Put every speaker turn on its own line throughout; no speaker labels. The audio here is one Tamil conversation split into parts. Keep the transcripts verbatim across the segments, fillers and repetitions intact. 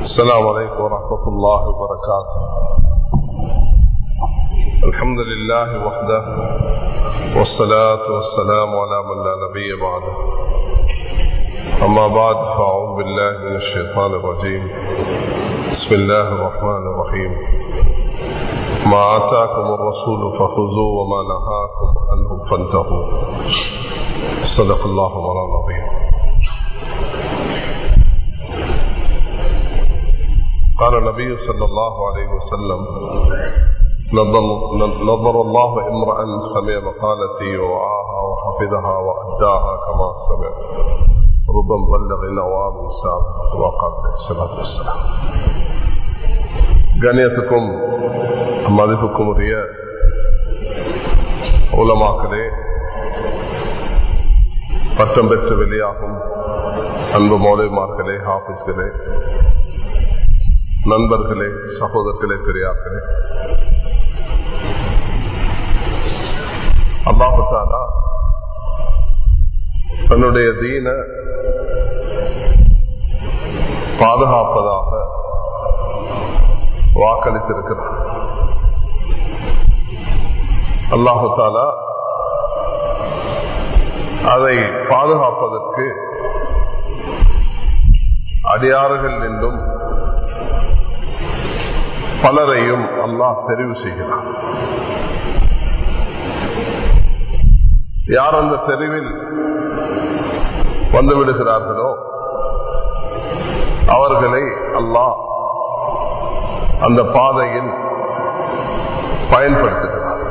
السلام عليكم ورحمة الله وبركاته. الحمد لله وحده والصلاة والسلام على من لا نبي بعده. أما بعد فأعوذ بالله من الشيطان الرجيم. بسم الله الرحمن الرحيم. ما آتاكم الرسول فخذوه وما نهاكم عنه فانتهوا. صدق الله مولانا العظيم. قال النبي صلى الله عليه وسلم: نظر الله امرأ سمع مقالتي ووعاها وحفظها وأداها كما سمع ربما بلغ الأوام الساب وقال عليه الصلاة والسلام. கண்ணியத்துக்கும் மதிப்புக்கும் உரிய உலமாக்களே, பட்டம் பெற்று வெளியாகும் அன்பு மௌலவிமார்களே, ஹாஃபிஸ்களே, நண்பர்களே, சகோதரர்களே, பெரியார்களே, அல்லாஹ் தஆலா தன்னுடைய தீன பாதுகாப்பதாக வாக்களித்திருக்கிறார். அல்லாஹ் தஆலா அதை பாதுகாப்பதற்கு அடியார்கள் என்றும் பலரையும் அல்லாஹ் தெரிவு செய்கிறார். யார் அந்த தெரிவில் வந்துவிடுகிறார்களோ அவர்களை அல்லாஹ் அந்த பாதையில் பயன்படுத்துகிறார்.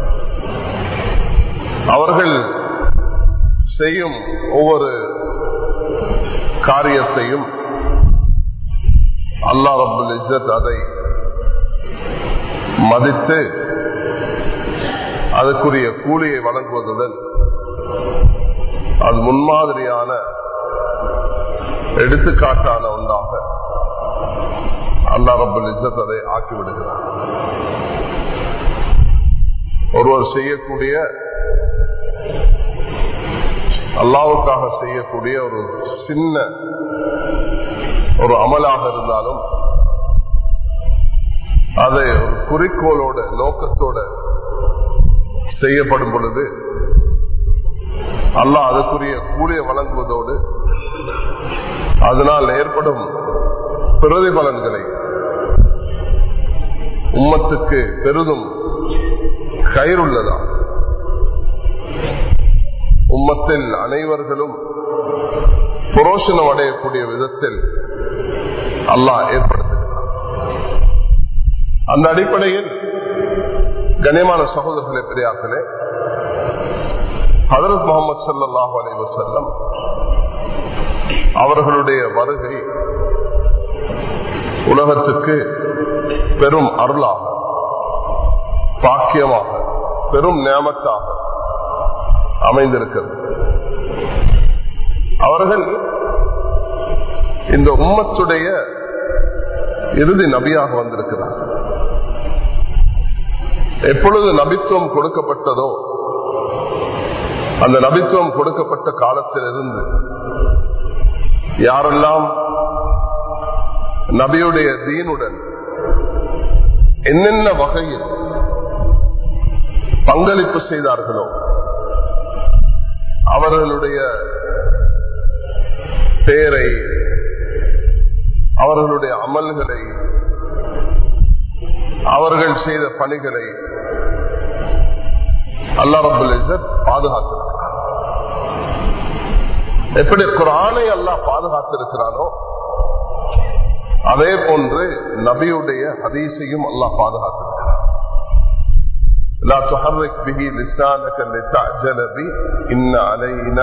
அவர்கள் செய்யும் ஒவ்வொரு காரியத்தையும் அல்லாஹ் ரப்புல் இஸ்ஸத் அதை மதித்து அதற்குரிய கூலியை வழங்குவதுடன் அது முன்மாதிரியான எடுத்துக்காட்டான ஒன்றாக அல்லாஹ் ரப்புல் இஸ்ஸத் அதை ஆக்கிவிடுகிறார். ஒருவர் செய்யக்கூடிய அல்லாஹ்வுக்காக செய்யக்கூடிய ஒரு சின்ன ஒரு அமலாக இருந்தாலும் அதை ஒரு குறிக்கோளோட நோக்கத்தோட செய்யப்படும் பொழுது அல்லாஹ் அதற்குரிய கூலியை வழங்குவதோடு அதனால் ஏற்படும் பிரதிபலன்களை உம்மத்துக்கு பெரிதும் கயிறுள்ளதா உம்மத்தில் அனைவர்களும் புரோஷனம் அடையக்கூடிய விதத்தில் அல்லாஹ் ஏற்படுத்துகிறார். அந்த அடிப்படையில் கண்ணியமான சகோதரர்களே, பெரியார்களே, ஹஜ்ரத் முஹம்மது ஸல்லல்லாஹு அலைஹி வஸல்லம் அவர்களுடைய வருகை உலகத்துக்கு பெரும் அருளாக, பாக்கியமாக, பெரும் நியமத்தாக அமைந்திருக்கிறது. அவர்கள் இந்த உம்மத்துடைய இறுதி நபியாக வந்திருக்கிறார். எப்பொழுது நபித்துவம் கொடுக்கப்பட்டதோ அந்த நபித்துவம் கொடுக்கப்பட்ட காலத்திலிருந்து யாரெல்லாம் நபியுடைய தீனுடன் என்னென்ன வகையில் பங்களிப்பு செய்தார்களோ அவர்களுடைய பேரை, அவர்களுடைய அமல்களை, அவர்கள் செய்த பணிகளை அல்லாஹ் ரப்புல் இஸ்ஸத் பாதுகாத்திருக்கிறார். எப்படி குர்ஆனை அல்லாஹ் பாதுகாத்திருக்கிறானோ அதே போன்று நபியுடைய ஹதீஸையும் அல்லாஹ் பாதுகாத்திருக்கிறார். லா துஹர்ரிக் பிஹி லிஸானக லிதஅஜல பி இன்ன அலைனா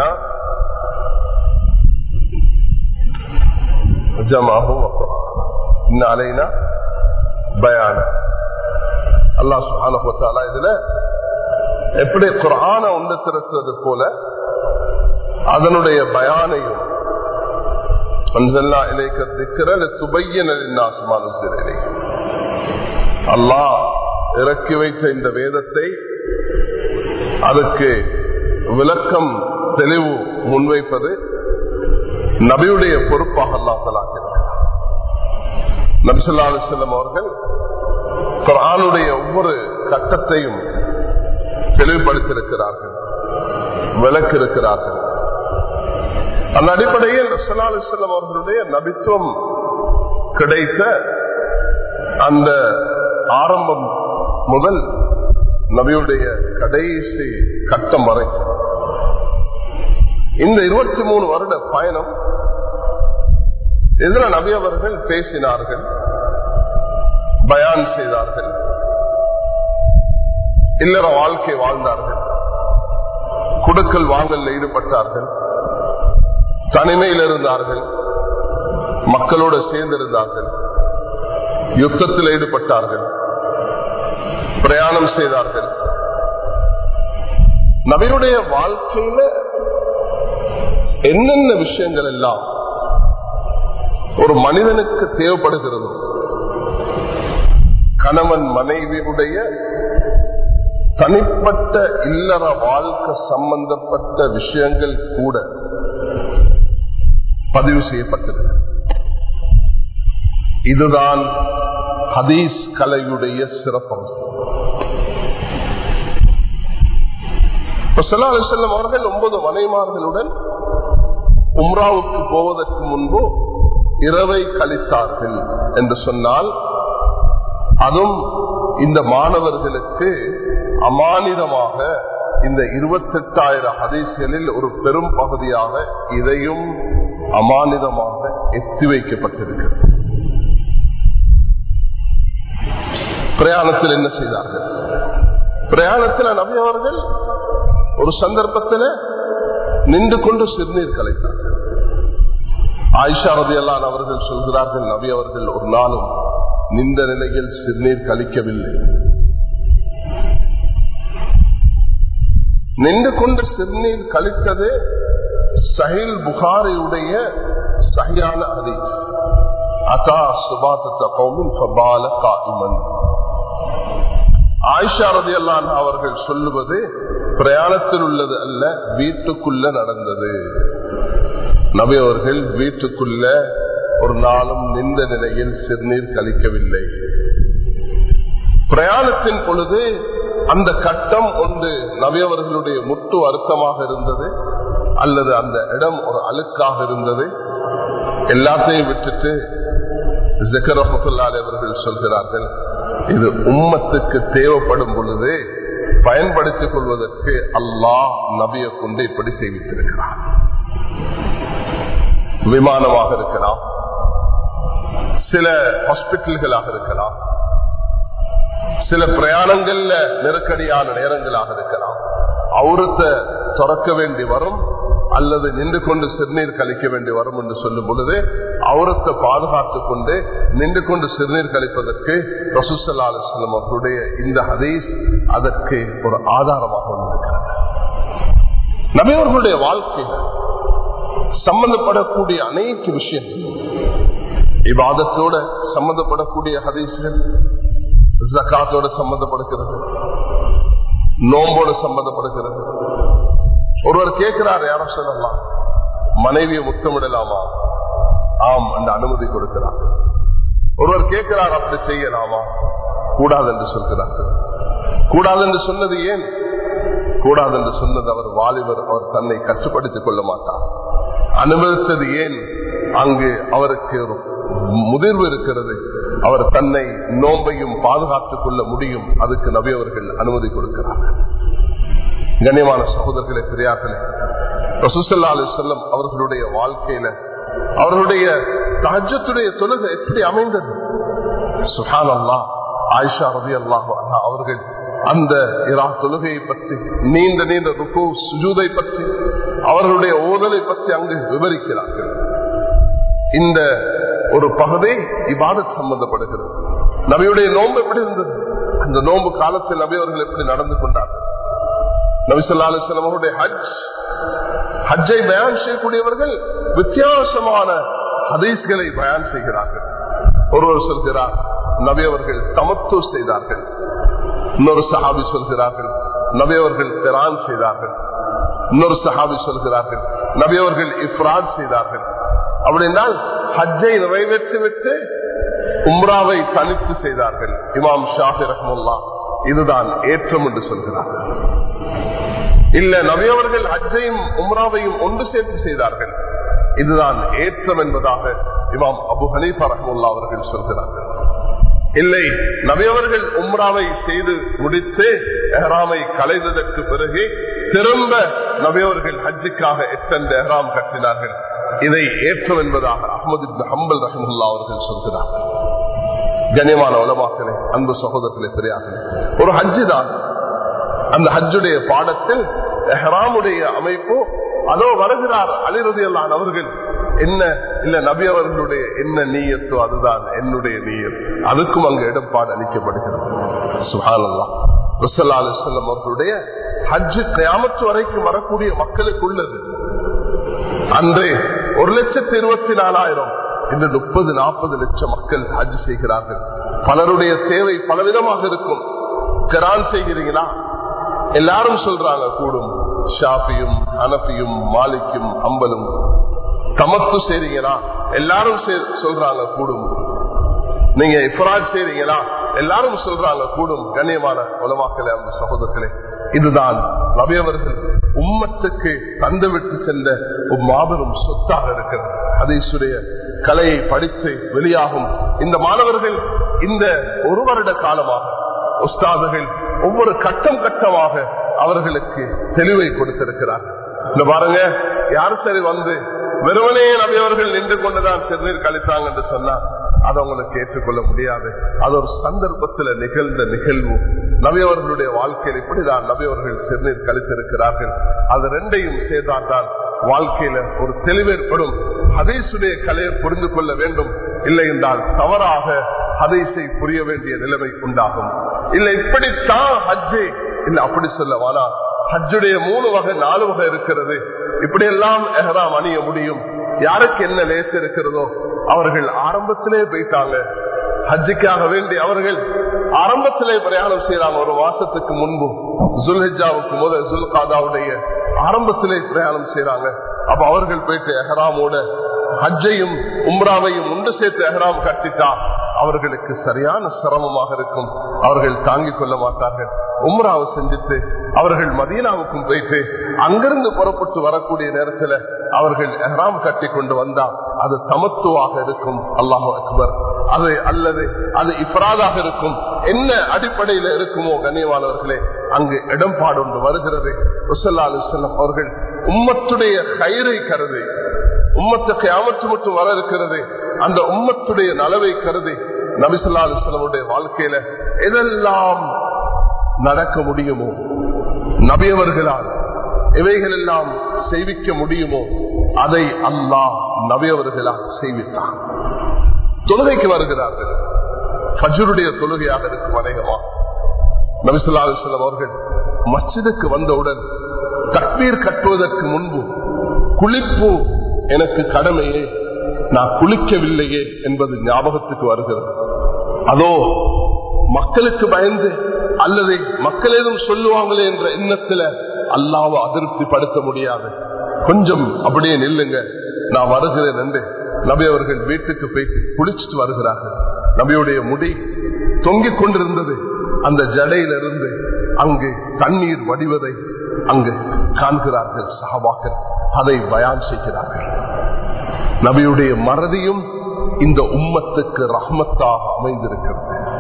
ஜமாஹு வ குர்ஆன் இன்ன அலைனா பயான. அல்லாஹ் சுப்ஹானஹு வ தஆலா இதுல எப்படி குர்ஆனை ஒன்று திரட்டுவது போல அதனுடைய பயானையும் அன்ஸல்னா இலைக ذிக்ர லிதுபய்யின லின்னாஸ் மா நுஸில இலைஹிம். அல்லாஹ் இறக்கி வைத்த இந்த வேதத்தை அதுக்கு விளக்கம் தெளிவு முன்வைப்பது நபியுடைய பொறுப்பாக அல்லாஹ் தஆலா இருக்கிறார். நபி ஸல்லல்லாஹு அலைஹி வஸல்லம் அவர்கள் குர்ஆனுடைய ஒவ்வொரு கட்டத்தையும் தெளிவுபடுத்தியிருக்கிறார்கள், விளக்கியிருக்கிறார்கள். அந்த அடிப்படையில் ஸல்லல்லாஹு அலைஹி வஸல்லம் அவர்களுடைய நபித்துவம் கிடைத்த அந்த ஆரம்பம் முதல் நபியுடைய கடைசி கட்டம் வரை இந்த இருபத்தி மூணு வருட பயணம் இதுல நபி அவர்கள் பேசினார்கள், பயான் செய்தார்கள், இல்லற வாழ்க்கை வாழ்ந்தார்கள், குடுக்கல் வாங்கல் ஈடுபட்டார்கள், தனிமையில் இருந்தார்கள், மக்களோடு சேர்ந்திருந்தார்கள், யுத்தத்தில் ஈடுபட்டார்கள், பிரயாணம் செய்தார்கள். நபியுடைய வாழ்க்கையில என்னென்ன விஷயங்கள் எல்லாம் ஒரு மனிதனுக்கு தேவைப்படுகிறது, கணவன் மனைவியுடைய தனிப்பட்ட இல்லற வாழ்க்கை சம்பந்தப்பட்ட விஷயங்கள் கூட பதிவு செய்யப்பட்டது. இதுதான் ஹதீஸ் கலையுடைய சிறப்பம்சம். ஸல்லல்லாஹு அலைஹி வஸல்லம் அவர்கள் ஒன்பது மனைமார்களுடன் உம்ராவுக்கு போவதற்கு முன்பு இரவை கழித்தார்கள் என்று சொன்னால், அதுவும் இந்த மாணவர்களுக்கு அமானிதமாக இந்த இருபத்தி எட்டாயிரம் ஹதீஸ்களில் ஒரு பெரும் பகுதியாக இதையும் அமானிதமாக எத்தி வைக்கப்பட்டிருக்கிறது. பிரயாணத்தில் என்ன செய்தார்கள்? பிரயாணத்தில் நபி அவர்கள் ஒரு சந்தர்ப்பத்தில் நின்று கொண்டு சிறுநீர் கலைத்தார்கள். ஆயிஷா ரலியல்லாஹு அன்ஹா அவர்கள் சொல்கிறார்கள், நபி அவர்கள் ஒரு நாளும் நின்ற நிலையில் சிறுநீர் கழிக்கவில்லை. நின்று கொண்டு சிறுநீர் கழித்தது சஹீல் புகாரியுடைய சஹீஹான ஹதீஸ். அதா சுபாதத கௌமின் ஃபபால காயிமன். ஆயிஷா ரலியல்லாஹு அன்ஹா அவர்கள் சொல்லுவது பிரயாணத்தில் உள்ளது அல்ல, வீட்டுக்குள்ள நடந்தது. நபி அவர்கள் வீட்டுக்குள்ள ஒரு நாளும் நின்ற நிலையில் சிறுநீர் கழிக்கவில்லை. பிரயாணத்தின் பொழுது அந்த கட்டம் ஒன்று நபி அவர்களுடைய முட்டு அர்த்தமாக இருந்தது, அல்லது அந்த இடம் ஒரு அழுக்காக இருந்தது. எல்லாத்தையும் விட்டுட்டு ஸக்கர் ரஹ்மத்துல்லாஹி அலைஹி அவர்கள் சொல்கிறார்கள், இது உம்மத்துக்கு தேவைப்படும் பொழுது பயன்படுத்திக் கொள்வதற்கு அல்லாஹ் நபியை கொண்டு இப்படி செய்வித்திருக்கிறார். விமானமாக இருக்கலாம், சில ஹாஸ்பிட்டல்களாக இருக்கலாம், சில பிரயாணங்கள்ல நெருக்கடியான நேரங்களாக இருக்கலாம். அவுரத்தை திறக்க வேண்டி வரும் அல்லது நின்று கொண்டு சிறுநீர் கழிக்க வேண்டி வரும் என்று சொல்லும் பொழுது அவுரத்தை பாதுகாத்துக் கொண்டு நின்று கொண்டு சிறுநீர் கழிப்பதற்கு ரசூல் ஸல்லல்லாஹு அலைஹி வஸல்லம் அவர்களுடைய இந்த ஹதீஸ் அதற்கு ஒரு ஆதாரமாக வந்திருக்கிறது. நபி அவர்களுடைய வாழ்க்கையில் சம்பந்தப்படக்கூடிய அனைத்து விஷயங்கள், இபாதத்தோட சம்பந்தப்படக்கூடிய ஹதீஸ்கள், ஜகாத்தோட சம்பந்தப்படுகிறது, நோம்போடு சம்பந்தப்படுகிறது. ஒருவர் கேட்கிறார், யாரும் சொல்லலாம் மனைவியை முத்தமிடலாமா? ஆம், அந்த அனுமதி கொடுக்கிறார். ஒருவர் கேட்கிறார், அப்படி செய்யலாமா? கூடாது என்று சொல்கிறார்கள். கூடாது என்று சொன்னது ஏன்? கூடாது என்று சொன்னது அவர் வாலிபர், அவர் தன்னை கட்டுப்படுத்திக் கொள்ள மாட்டார். அனுமதித்தது ஏன்? அங்கு அவருக்கு முதிர்வு இருக்கிறது, அவர் தன்னை நோம்பையும் பாதுகாத்துக் கொள்ள முடியும். அதுக்கு நபி அவர்கள் அனுமதி கொடுக்கிறார். கண்ணியமான சகோதரர்களே, பெரியார்களே, ரசூல் ஸல்லல்லாஹு அலைஹி வஸல்லம் அவர்களுடைய வாழ்க்கையில அவர்களுடைய தஹஜ்ஜுடைய தொழுகை எப்படி அமைந்தது? சுப்ஹானல்லாஹ். ஆயிஷா ரலியல்லாஹு அன்ஹா அவர்கள் அந்த இரா தொழுகையை பற்றி, நீண்ட நீண்ட ருக்கு சுஜூதை பற்றி, அவர்களுடைய ஓதலை பற்றி அங்கு விவரிக்கிறார்கள். இந்த ஒரு பகுதி இபாதத் சம்பந்தப்படுகிறது. நபியுடைய நோன்பு எப்படி இருந்தது? அந்த நோன்பு காலத்தில் நபி அவர்கள் எப்படி நடந்து கொண்டார்கள்? நபி ஸல்லல்லாஹு அலைஹி வஸல்லம் அவருடைய ஹஜ் ஹஜ்ஜை பயான் செய்யக்கூடியவர்கள் வித்தியாசமான ஹதீஸ்களை பயான் செய்கிறார்கள். ஒருவர் சொல்கிறார், நபி அவர்கள் தமத்து செய்தார்கள். இன்னொரு சஹாபி சொல்கிறார்கள், நபி அவர்கள் கிரான் செய்தார்கள். இன்னொரு சஹாபி சொல்கிறார்கள், நபி அவர்கள் இஃப்ராத் செய்தார்கள். அப்படின்னால் ஹஜ்ஜை நிறைவேற்றி விட்டு உம்ராவை தனித்து செய்தார்கள். இமாம் ஷாஃபி ரஹ்மத்துல்லாஹ் இதுதான் ஏற்றம் என்று சொல்கிறார்கள். இல்ல, நபி அவர்கள் ஹஜ்ஜையும் உம்ராவையும் ஒன்று சேர்த்து செய்தார்கள், இதுதான் ஏற்றம் என்பதாக இமாம் அபு ஹனீஃபா ரஹ்மத்துல்லாஹ் அவர்கள் சொல்கிறார்கள். இல்லை, நபி அவர்கள் உம்ராவை செய்து முடித்து எஹ்ராமை கலைந்ததற்கு பிறகு திரும்ப நபி அவர்கள் ஹஜ்ஜுக்காக எத்தனை எஹ்ராம் கட்டினார்கள், இதை ஏற்றம் என்பதாக அஹ்மது இப்னு ஹம்பல் ரஹ்மத்துல்லாஹ் அவர்கள் சொல்கிறார்கள். கண்ணியமான உலமாக்களே, அன்பு சகோதரர்களே, பெரியார்களே, ஒரு ஹஜ்ஜு தான். அந்த ஹஜ்ஜுடைய பாடத்தில் எஹ்ராமுடைய அமைப்பு அதோ வருகிறார் அலி ரலியல்லாஹு அன்ஹு அவர்கள், என்ன இல்ல நபி அவர்களுடைய என்ன நீயத்தோ அதுதான் என்னுடைய நீயத், அதுக்கும் அங்கு இடப்பாடு அளிக்கப்படுகிறது. சுப்ஹானல்லாஹ். ரசூலுல்லாஹி அலைஹி வஸல்லம் அவர்களுடைய ஹஜ் கியாமத் வரைக்கும் வரக்கூடிய மக்களுக்கு உள்ளது. அன்றே ஒரு லட்சத்தி இருபத்தி நாலாயிரம் இன்று முப்பது நாற்பது லட்சம் மக்கள் ஹஜ் செய்கிறார்கள். பலருடைய தேவை பலவிதமாக இருக்கும். கிரான் செய்கிறீங்களா? எல்லாரும் சொல்றாங்க கூடும். ஷாஃபியும் ஹனஃபியும் மாலிக்கும் ஹம்பலும். தமத்து செய்றீங்களா? எல்லாரும் சொல்றாங்க கூடும். நீங்க இஃப்ராத் செய்றீங்களா? எல்லாரும் சொல்றாங்க கூடும். கண்ணியமான உலமாக்களே, அந்த சகோதரர்களே, இதுதான் நபி அவர்கள் உம்மத்துக்கு தந்துவிட்டு சென்ற ஒரு மாபெரும் சொத்தாக இருக்கிறது. ஹதீஸுடைய கலையை படித்து வெளியாகும் இந்த மாணவர்கள் இந்த ஒரு வருட காலமாக உஸ்தாதுகள் ஒவ்வொரு கட்டம் கட்டமாக அவர்களுக்கு தெளிவை கொடுத்திருக்கிறார்கள். இந்த பாருங்க, யாரு சரி வந்து வெறுமனே நபி அவர்கள் நின்று கொண்டுதான் சிறுநீர் கழித்தாங்க என்று சொன்னா அதை அவங்களுக்கு ஏற்றுக்கொள்ள முடியாது. அது ஒரு சந்தர்ப்பத்தில் நிகழ்ந்த நிகழ்வு. நபி அவர்களுடைய வாழ்க்கையில் இப்படிதான் நபி அவர்கள் சிறுநீர் கழித்திருக்கிறார்கள். அது ரெண்டையும் சேர்ந்தால்தான் வாழ்க்கையில ஒரு தெளிவேற்படும். ஹதீஸுடைய கலையை புரிந்து கொள்ள வேண்டும். இல்லை என்றால் தவறாக ஹதீஸை புரிய வேண்டிய நிலைமை உண்டாகும். இல்ல இப்படித்தான் ஹஜ்ஜே இல்ல அப்படி சொல்லவானா, ஹஜ்ஜுடைய மூணு வகை நாலு வகை இருக்கிறது. இப்படி எல்லாம் எஹ்ராம் அணிய முடியும். யாருக்கு என்ன லேச இருக்கிறதோ அவர்கள் ஆரம்பத்திலே போயிட்டாங்க ஹஜ்ஜுக்காக வேண்டி. அவர்கள் ஆரம்பத்திலே பிரயாணம் செய்யறாங்க. ஒரு மாசத்துக்கு முன்பு ஜுல்ஹிஜ்ஜாவுக்கு முதல் ஜுல்காதாவுடைய ஆரம்பத்திலே பிரயாணம் செய்யறாங்க. அப்ப அவர்கள் போயிட்டு எஹ்ராமோட ஹஜ்ஜையும் உம்ராவையும் ஒன்று சேர்த்து எஹ்ராம் கட்டிட்டா அவர்களுக்கு சரியான சிரமமாக இருக்கும். அவர்கள் தாங்கிக் கொள்ள மாட்டார்கள். உம்ராவை செஞ்சுட்டு அவர்கள் மதீனாவுக்கும் போயிட்டு அங்கிருந்து புறப்பட்டு வரக்கூடிய நேரத்தில் அவர்கள் எஹ்ராம் கட்டி கொண்டு வந்தா அது தமத்துவாக இருக்கும். அல்லாஹு அக்பர். அது அல்லது அது இஃப்ராதாக இருக்கும். என்ன அடிப்படையில் இருக்குமோ கண்ணியமானவர்களே, அங்கு இடம்பாடு ஒன்று வருகிறது. ரசூலுல்லாஹி அலைஹி வஸல்லம் அவர்கள் உம்மத்துடைய கைரை கருதி, உம்மத்து கியாமத்து மட்டும் வர இருக்கிறது, அந்த உம்மத்துடைய நலவை கருதி நபி ஸல்லல்லாஹு அலைஹி வஸல்லம் வாழ்க்கையில எதெல்லாம் நடக்க முடியுமோ, நபியவர்களால் இவைகள் எல்லாம் செய்விக்க முடியுமோ அதை அல்லாஹ் நபியவர்களால் செய்வித்தார். தொழுகைக்கு வருகிறார்கள். ஃபஜ்ருடைய தொழுகையாக இருக்கும். அநேகமா நபி ஸல்லல்லாஹு அலைஹி வஸல்லம் அவர்கள் மஸ்ஜிதுக்கு வந்தவுடன் தக்பீர் கட்டுவதற்கு முன்பு குளிப்பு எனக்கு கடமையே, நான் குளிக்கவில்லையே என்பது ஞாபகத்துக்கு வருகிறது. அதோ மக்களுக்கு பயந்து அல்லது மக்கள் ஏதும் சொல்லுவாங்களே என்ற எண்ணத்துல அல்லாஹ்வை அதிருப்தி படுத்த முடியாது. கொஞ்சம் அப்படியே நில்லுங்க, நான் வருகிறேன் என்று நபி அவர்கள் வீட்டுக்கு போயிட்டு குளிச்சுட்டு வருகிறார்கள். நபியுடைய முடி தொங்கிக் கொண்டிருந்தது. அந்த ஜடையிலிருந்து அங்கு தண்ணீர் வடிவதை அங்கு காண்கிறார்கள் சஹாபாக்கள். அதை பயான் செய்கிறார்கள். நபியுடைய மறதியும் இந்த உம்மத்துக்கு ரஹ்மத்தாக அமைந்திருக்கிறது.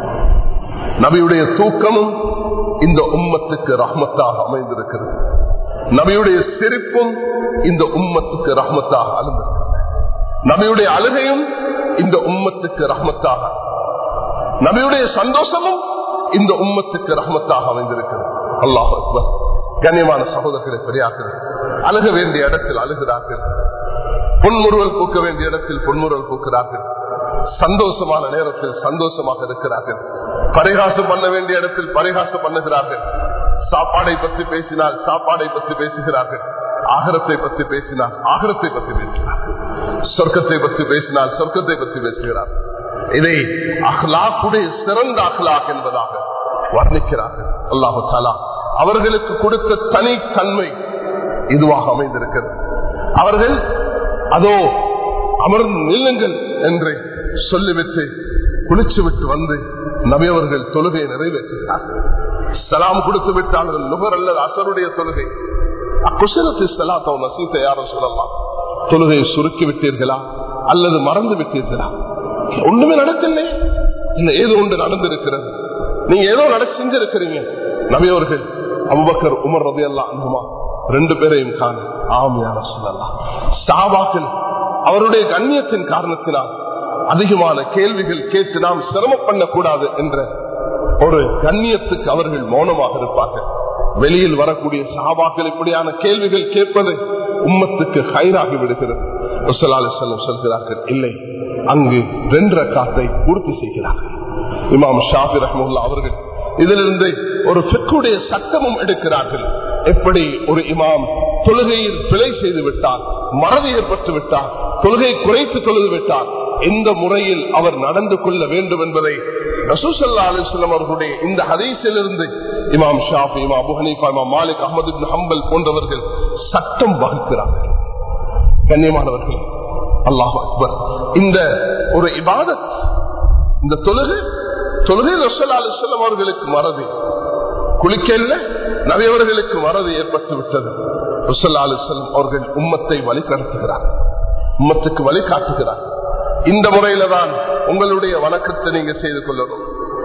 நபியுடைய தூக்கமும் இந்த உம்மத்துக்கு ரஹ்மத்தாக அமைந்திருக்கிறது. நபியுடைய சிரிப்பும் இந்த உம்மத்துக்கு ரஹ்மத்தாக அமைந்திருக்கிறது. நபியுடைய அழுகையும் இந்த உம்மத்துக்கு ரஹ்மத்தாக, நபியுடைய சந்தோஷமும் இந்த உம்மத்துக்கு ரஹ்மத்தாக அமைந்திருக்கிறது. அல்லாஹ் அக்பர். கண்ணியமான சகோதரர்களை பெரியார்கள், அழுக வேண்டிய இடத்தில் அழுகிறார்கள். பொன்முறுவல் பூக்க வேண்டிய இடத்தில் பொன்முறுவல் பூக்கிறார்கள். சந்தோஷமான நேரத்தில் சந்தோஷமாக இருக்கிறார்கள். பரிகாசம் பண்ண வேண்டிய இடத்தில் பரிகாசம் பண்ணுகிறார்கள். சாப்பாடை பற்றி பேசினால் சாப்பாடை பற்றி பேசுகிறார்கள். ஆகரத்தை பற்றி பேசினால் ஆகரத்தை பற்றி பேசுகிறார்கள். சொர்க்கத்தை பற்றி பேசினால் சொர்க்கத்தை பற்றி பேசுகிறார். இதை அஹ்லாக்குடைய சிறந்த அஹ்லாக் என்பதாக வர்ணிக்கிறார்கள். அல்லாஹு தஆலா அவர்களுக்கு கொடுத்த தனி தன்மை இதுவாக அமைந்திருக்கிறது. அவர்கள் அதோ அமர்ந்து நில்லுங்கள் என்று சொல்லிவிட்டு குளிச்சு விட்டு வந்து நபி அவர்கள் தொழுகையை நிறைவேற்றுகிறார்கள். சலாம் கொடுத்து விட்டார்கள். லுகர் அல்லது அசருடைய தொழுகை. யாரும் சொல்லலாம், தொழுகையை சுருக்கி விட்டீர்களா அல்லது மறந்து விட்டீர்களா? ஒண்ணுமே நடக்கலையே, இல்ல ஏதோ ஒன்று நடந்திருக்கிறது. நீங்க ஏதோ நட செஞ்சிருக்கிறீங்க. நபி அவர்கள் அபூபக்கர் உமர் ரலியல்லாஹு அன்ஹுமா ரெண்டு பேரையும் காண ஆமியான சொல்லலாம். சஹாபாக்கள் அவருடைய கண்ணியத்தின் காரணத்தினால் அதிகமான கேள்விகள் கேட்டு நாம் சிரமம் பண்ணக்கூடாது என்ற ஒரு கண்ணியத்துக்கு அவர்கள் மௌனமாக இருப்பார்கள். வெளியில் வரக்கூடிய சஹாபாக்கள் இப்படியான கேள்விகள் கேட்பது உம்மத்துக்கு ஹைராகி விடுகிறது. ரசூலுல்லாஹி அலைஹி வஸல்லம் சொல்கிறார்கள், இல்லை, அங்கு ரெண்டு ரக்காத்தை பூர்த்தி செய்கிறார்கள். இமாம் ஷாஃபி ரஹ்மத்துல்லாஹி அவர்கள் இதிலிருந்து ஒரு ஃபிக்ஹுடைய சட்டமும் எடுக்கிறார்கள். எப்படி ஒரு இமாம் தொழுகையில் பிழை செய்து விட்டார், மறதி ஏற்பட்டு விட்டார், தொழுகை குறைத்து தொழுது விட்டார், எந்த முறையில் அவர் நடந்து கொள்ள வேண்டும் என்பதை ரசூல் ஸல்லல்லாஹு அலைஹி வஸல்லம் அவர்களுடைய இந்த ஹதீஸிலிருந்து இமாம் ஷாஃபி, இமாம் அபூ ஹனீஃபா, இமாம் மாலிக், அஹ்மத் இப்னு ஹம்பல் போன்றவர்கள் சட்டம் வகுக்கிறார்கள். கண்ணியமானவர்கள், அல்லாஹ் அக்பர். இந்த ஒரு இபாதத், இந்த தொழுகை தொழுகை ரசூல் ஸல்லல்லாஹு அலைஹி வஸல்லம் அவர்களுக்கு மறதி, குளிக்கல்ல நபி அவர்களுக்கு மறதி ஏற்பட்டு விட்டது. ரசூல் ஸல்லல்லாஹு அலைஹி வஸல்லம் அவர்கள் உம்மத்தை வழி நடத்துகிறார், உம்மத்துக்கு வழி காட்டுகிறார். இந்த முறையில தான் உங்களுடைய வணக்கத்தை நீங்க செய்து கொள்ளணும்.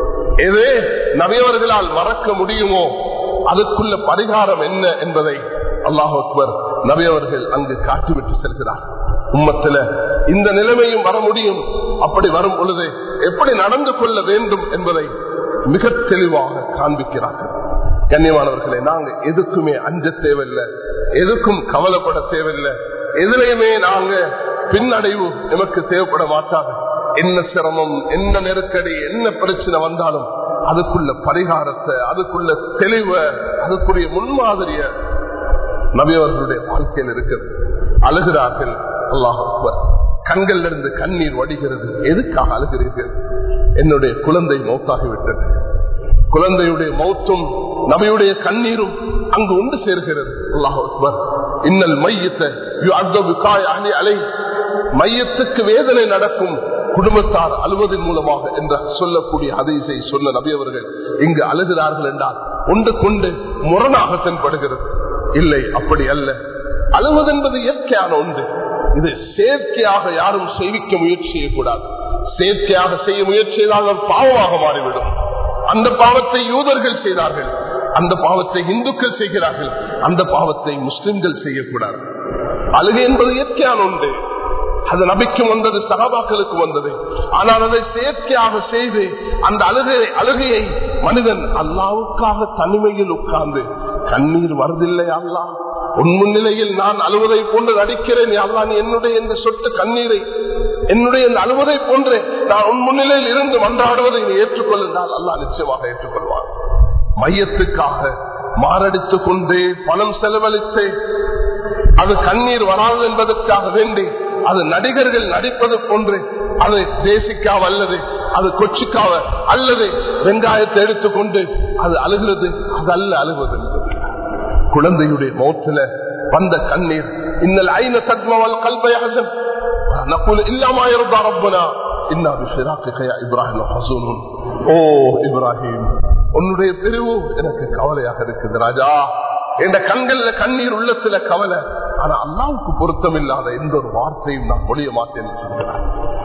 எது நபியவர்களால் மறக்க முடியுமோ அதுக்குள்ள பரிகாரம் என்ன என்பதை அல்லாஹ் அக்பர் நபியவர்கள் அங்கு காட்டிவிட்டு செல்கிறார். உம்மத்தில இந்த நிலைமையும் வர முடியும். அப்படி வரும் பொழுது எப்படி நடந்து கொள்ள வேண்டும் என்பதை மிக தெளிவாக காண்பிக்கிறார்கள். கண்ணியமானவர்களே, நாங்க எதுக்குமே அஞ்ச தேவையில்லை, எதுக்கும் கவலைப்பட தேவையில்லை, எதிலையுமே நாங்க பின்னடைவு நமக்கு தேவைப்பட மாட்டாது. என்ன சிரமம், என்ன நெருக்கடி, என்ன பிரச்சனை வந்தாலும் அதுக்குள்ள பரிகாரத்தை, அதுக்குள்ள தெளிவை, அதுக்குரிய முன்மாதிரிய நபியவர்களுடைய வாழ்க்கையில் இருக்கிறது. அழுகிறார்கள், அல்லாஹ் அக்பர். கண்கள் இருந்து கண்ணீர் வடிகிறது. எதுக்காக அழுகிறீர்கள்? என்னுடைய குழந்தை மௌத்தாகிவிட்டது. குழந்தையுடைய மௌத்தும் நபியுடைய கண்ணீரும் அங்கு ஒன்று சேர்கிறது. அல்லாஹ் அக்பர். இன்னல் மையத்தை அலை, மையத்துக்கு வேதனை நடக்கும் குடும்பத்தார் அழுவதன் மூலமாக என்ற சொல்லக்கூடிய ஹதீஸை சொன்ன நபி அவர்கள் இங்கு அழுகிறார்கள் என்றால் ஒன்று கொண்டு முரணாக தென்படுகிறது. இல்லை, அப்படி அல்ல. அழுவது என்பது இயற்கையான ஒன்று. இது செயற்கையாக யாரும் செய்விக்க முயற்சி செய்யக்கூடாது. செயற்கையாக செய்ய முயற்சி செய்தால் பாவமாக மாறிவிடும். அந்த பாவத்தை யூதர்கள் செய்தார்கள், அந்த பாவத்தை இந்துக்கள் செய்கிறார்கள், அந்த பாவத்தை முஸ்லிம்கள் செய்யக்கூடாது. அழுகை என்பது இயற்கையான ஒன்று. அது நபிக்கும் வந்தது, சஹாபாக்களுக்கு வந்தது. ஆனால் அதை செயற்கையாக செய்து அந்த அழுகை அழுகையை மனிதன் அல்லாவுக்காக தனிமையில் உட்கார்ந்து கண்ணீர் வருதில்லை, அல்லா உன் முன்னிலையில் நான் அழுவதை போன்று நடிக்கிறேன், அல்லா நீ என்னுடைய இந்த சொட்டு கண்ணீரை, என்னுடைய இந்த அழுவதை போன்று நான் உன் முன்னிலையில் இருந்து மன்றாடுவதை நீ ஏற்றுக்கொள்ளால் அல்லா நிச்சயமாக ஏற்றுக்கொள்வார். மையத்துக்காக மாரடித்துக் கொண்டு பணம் செலவழித்து அது கண்ணீர் வராது என்பதற்காக வேண்டி அது நடிகர்கள் நடிப்பது போன்று அது தேசிக்காவ அல்லது அது கொச்சிக்காவ அல்லது வெங்காயத்தை எடுத்துக்கொண்டு அது அழுகிறது, அது அல்ல அழுவது. குழந்தையுடைய மௌத்தில வந்த கண்ணீர், இன்னல் ஐன தத்மவல் கல்ப யஹ்சன் நகுல் இல்லமா யர்தா ரப்பனா இன்னா பிஃராகிக யா இப்ராஹிம் ஹஸூன். ஓ இப்ராஹிம், உன்னுடைய பிரிவு எனக்கு கவலையாக இருக்குது ராஜா. என்ற கண்கள்ல கண்ணீர், உள்ளத்துல கவலை. ஆனா அல்லாவுக்கு பொருத்தம் இல்லாத எந்த ஒரு வார்த்தையும் நான் மொழிய மாட்டேன்னு சொல்கிறார்.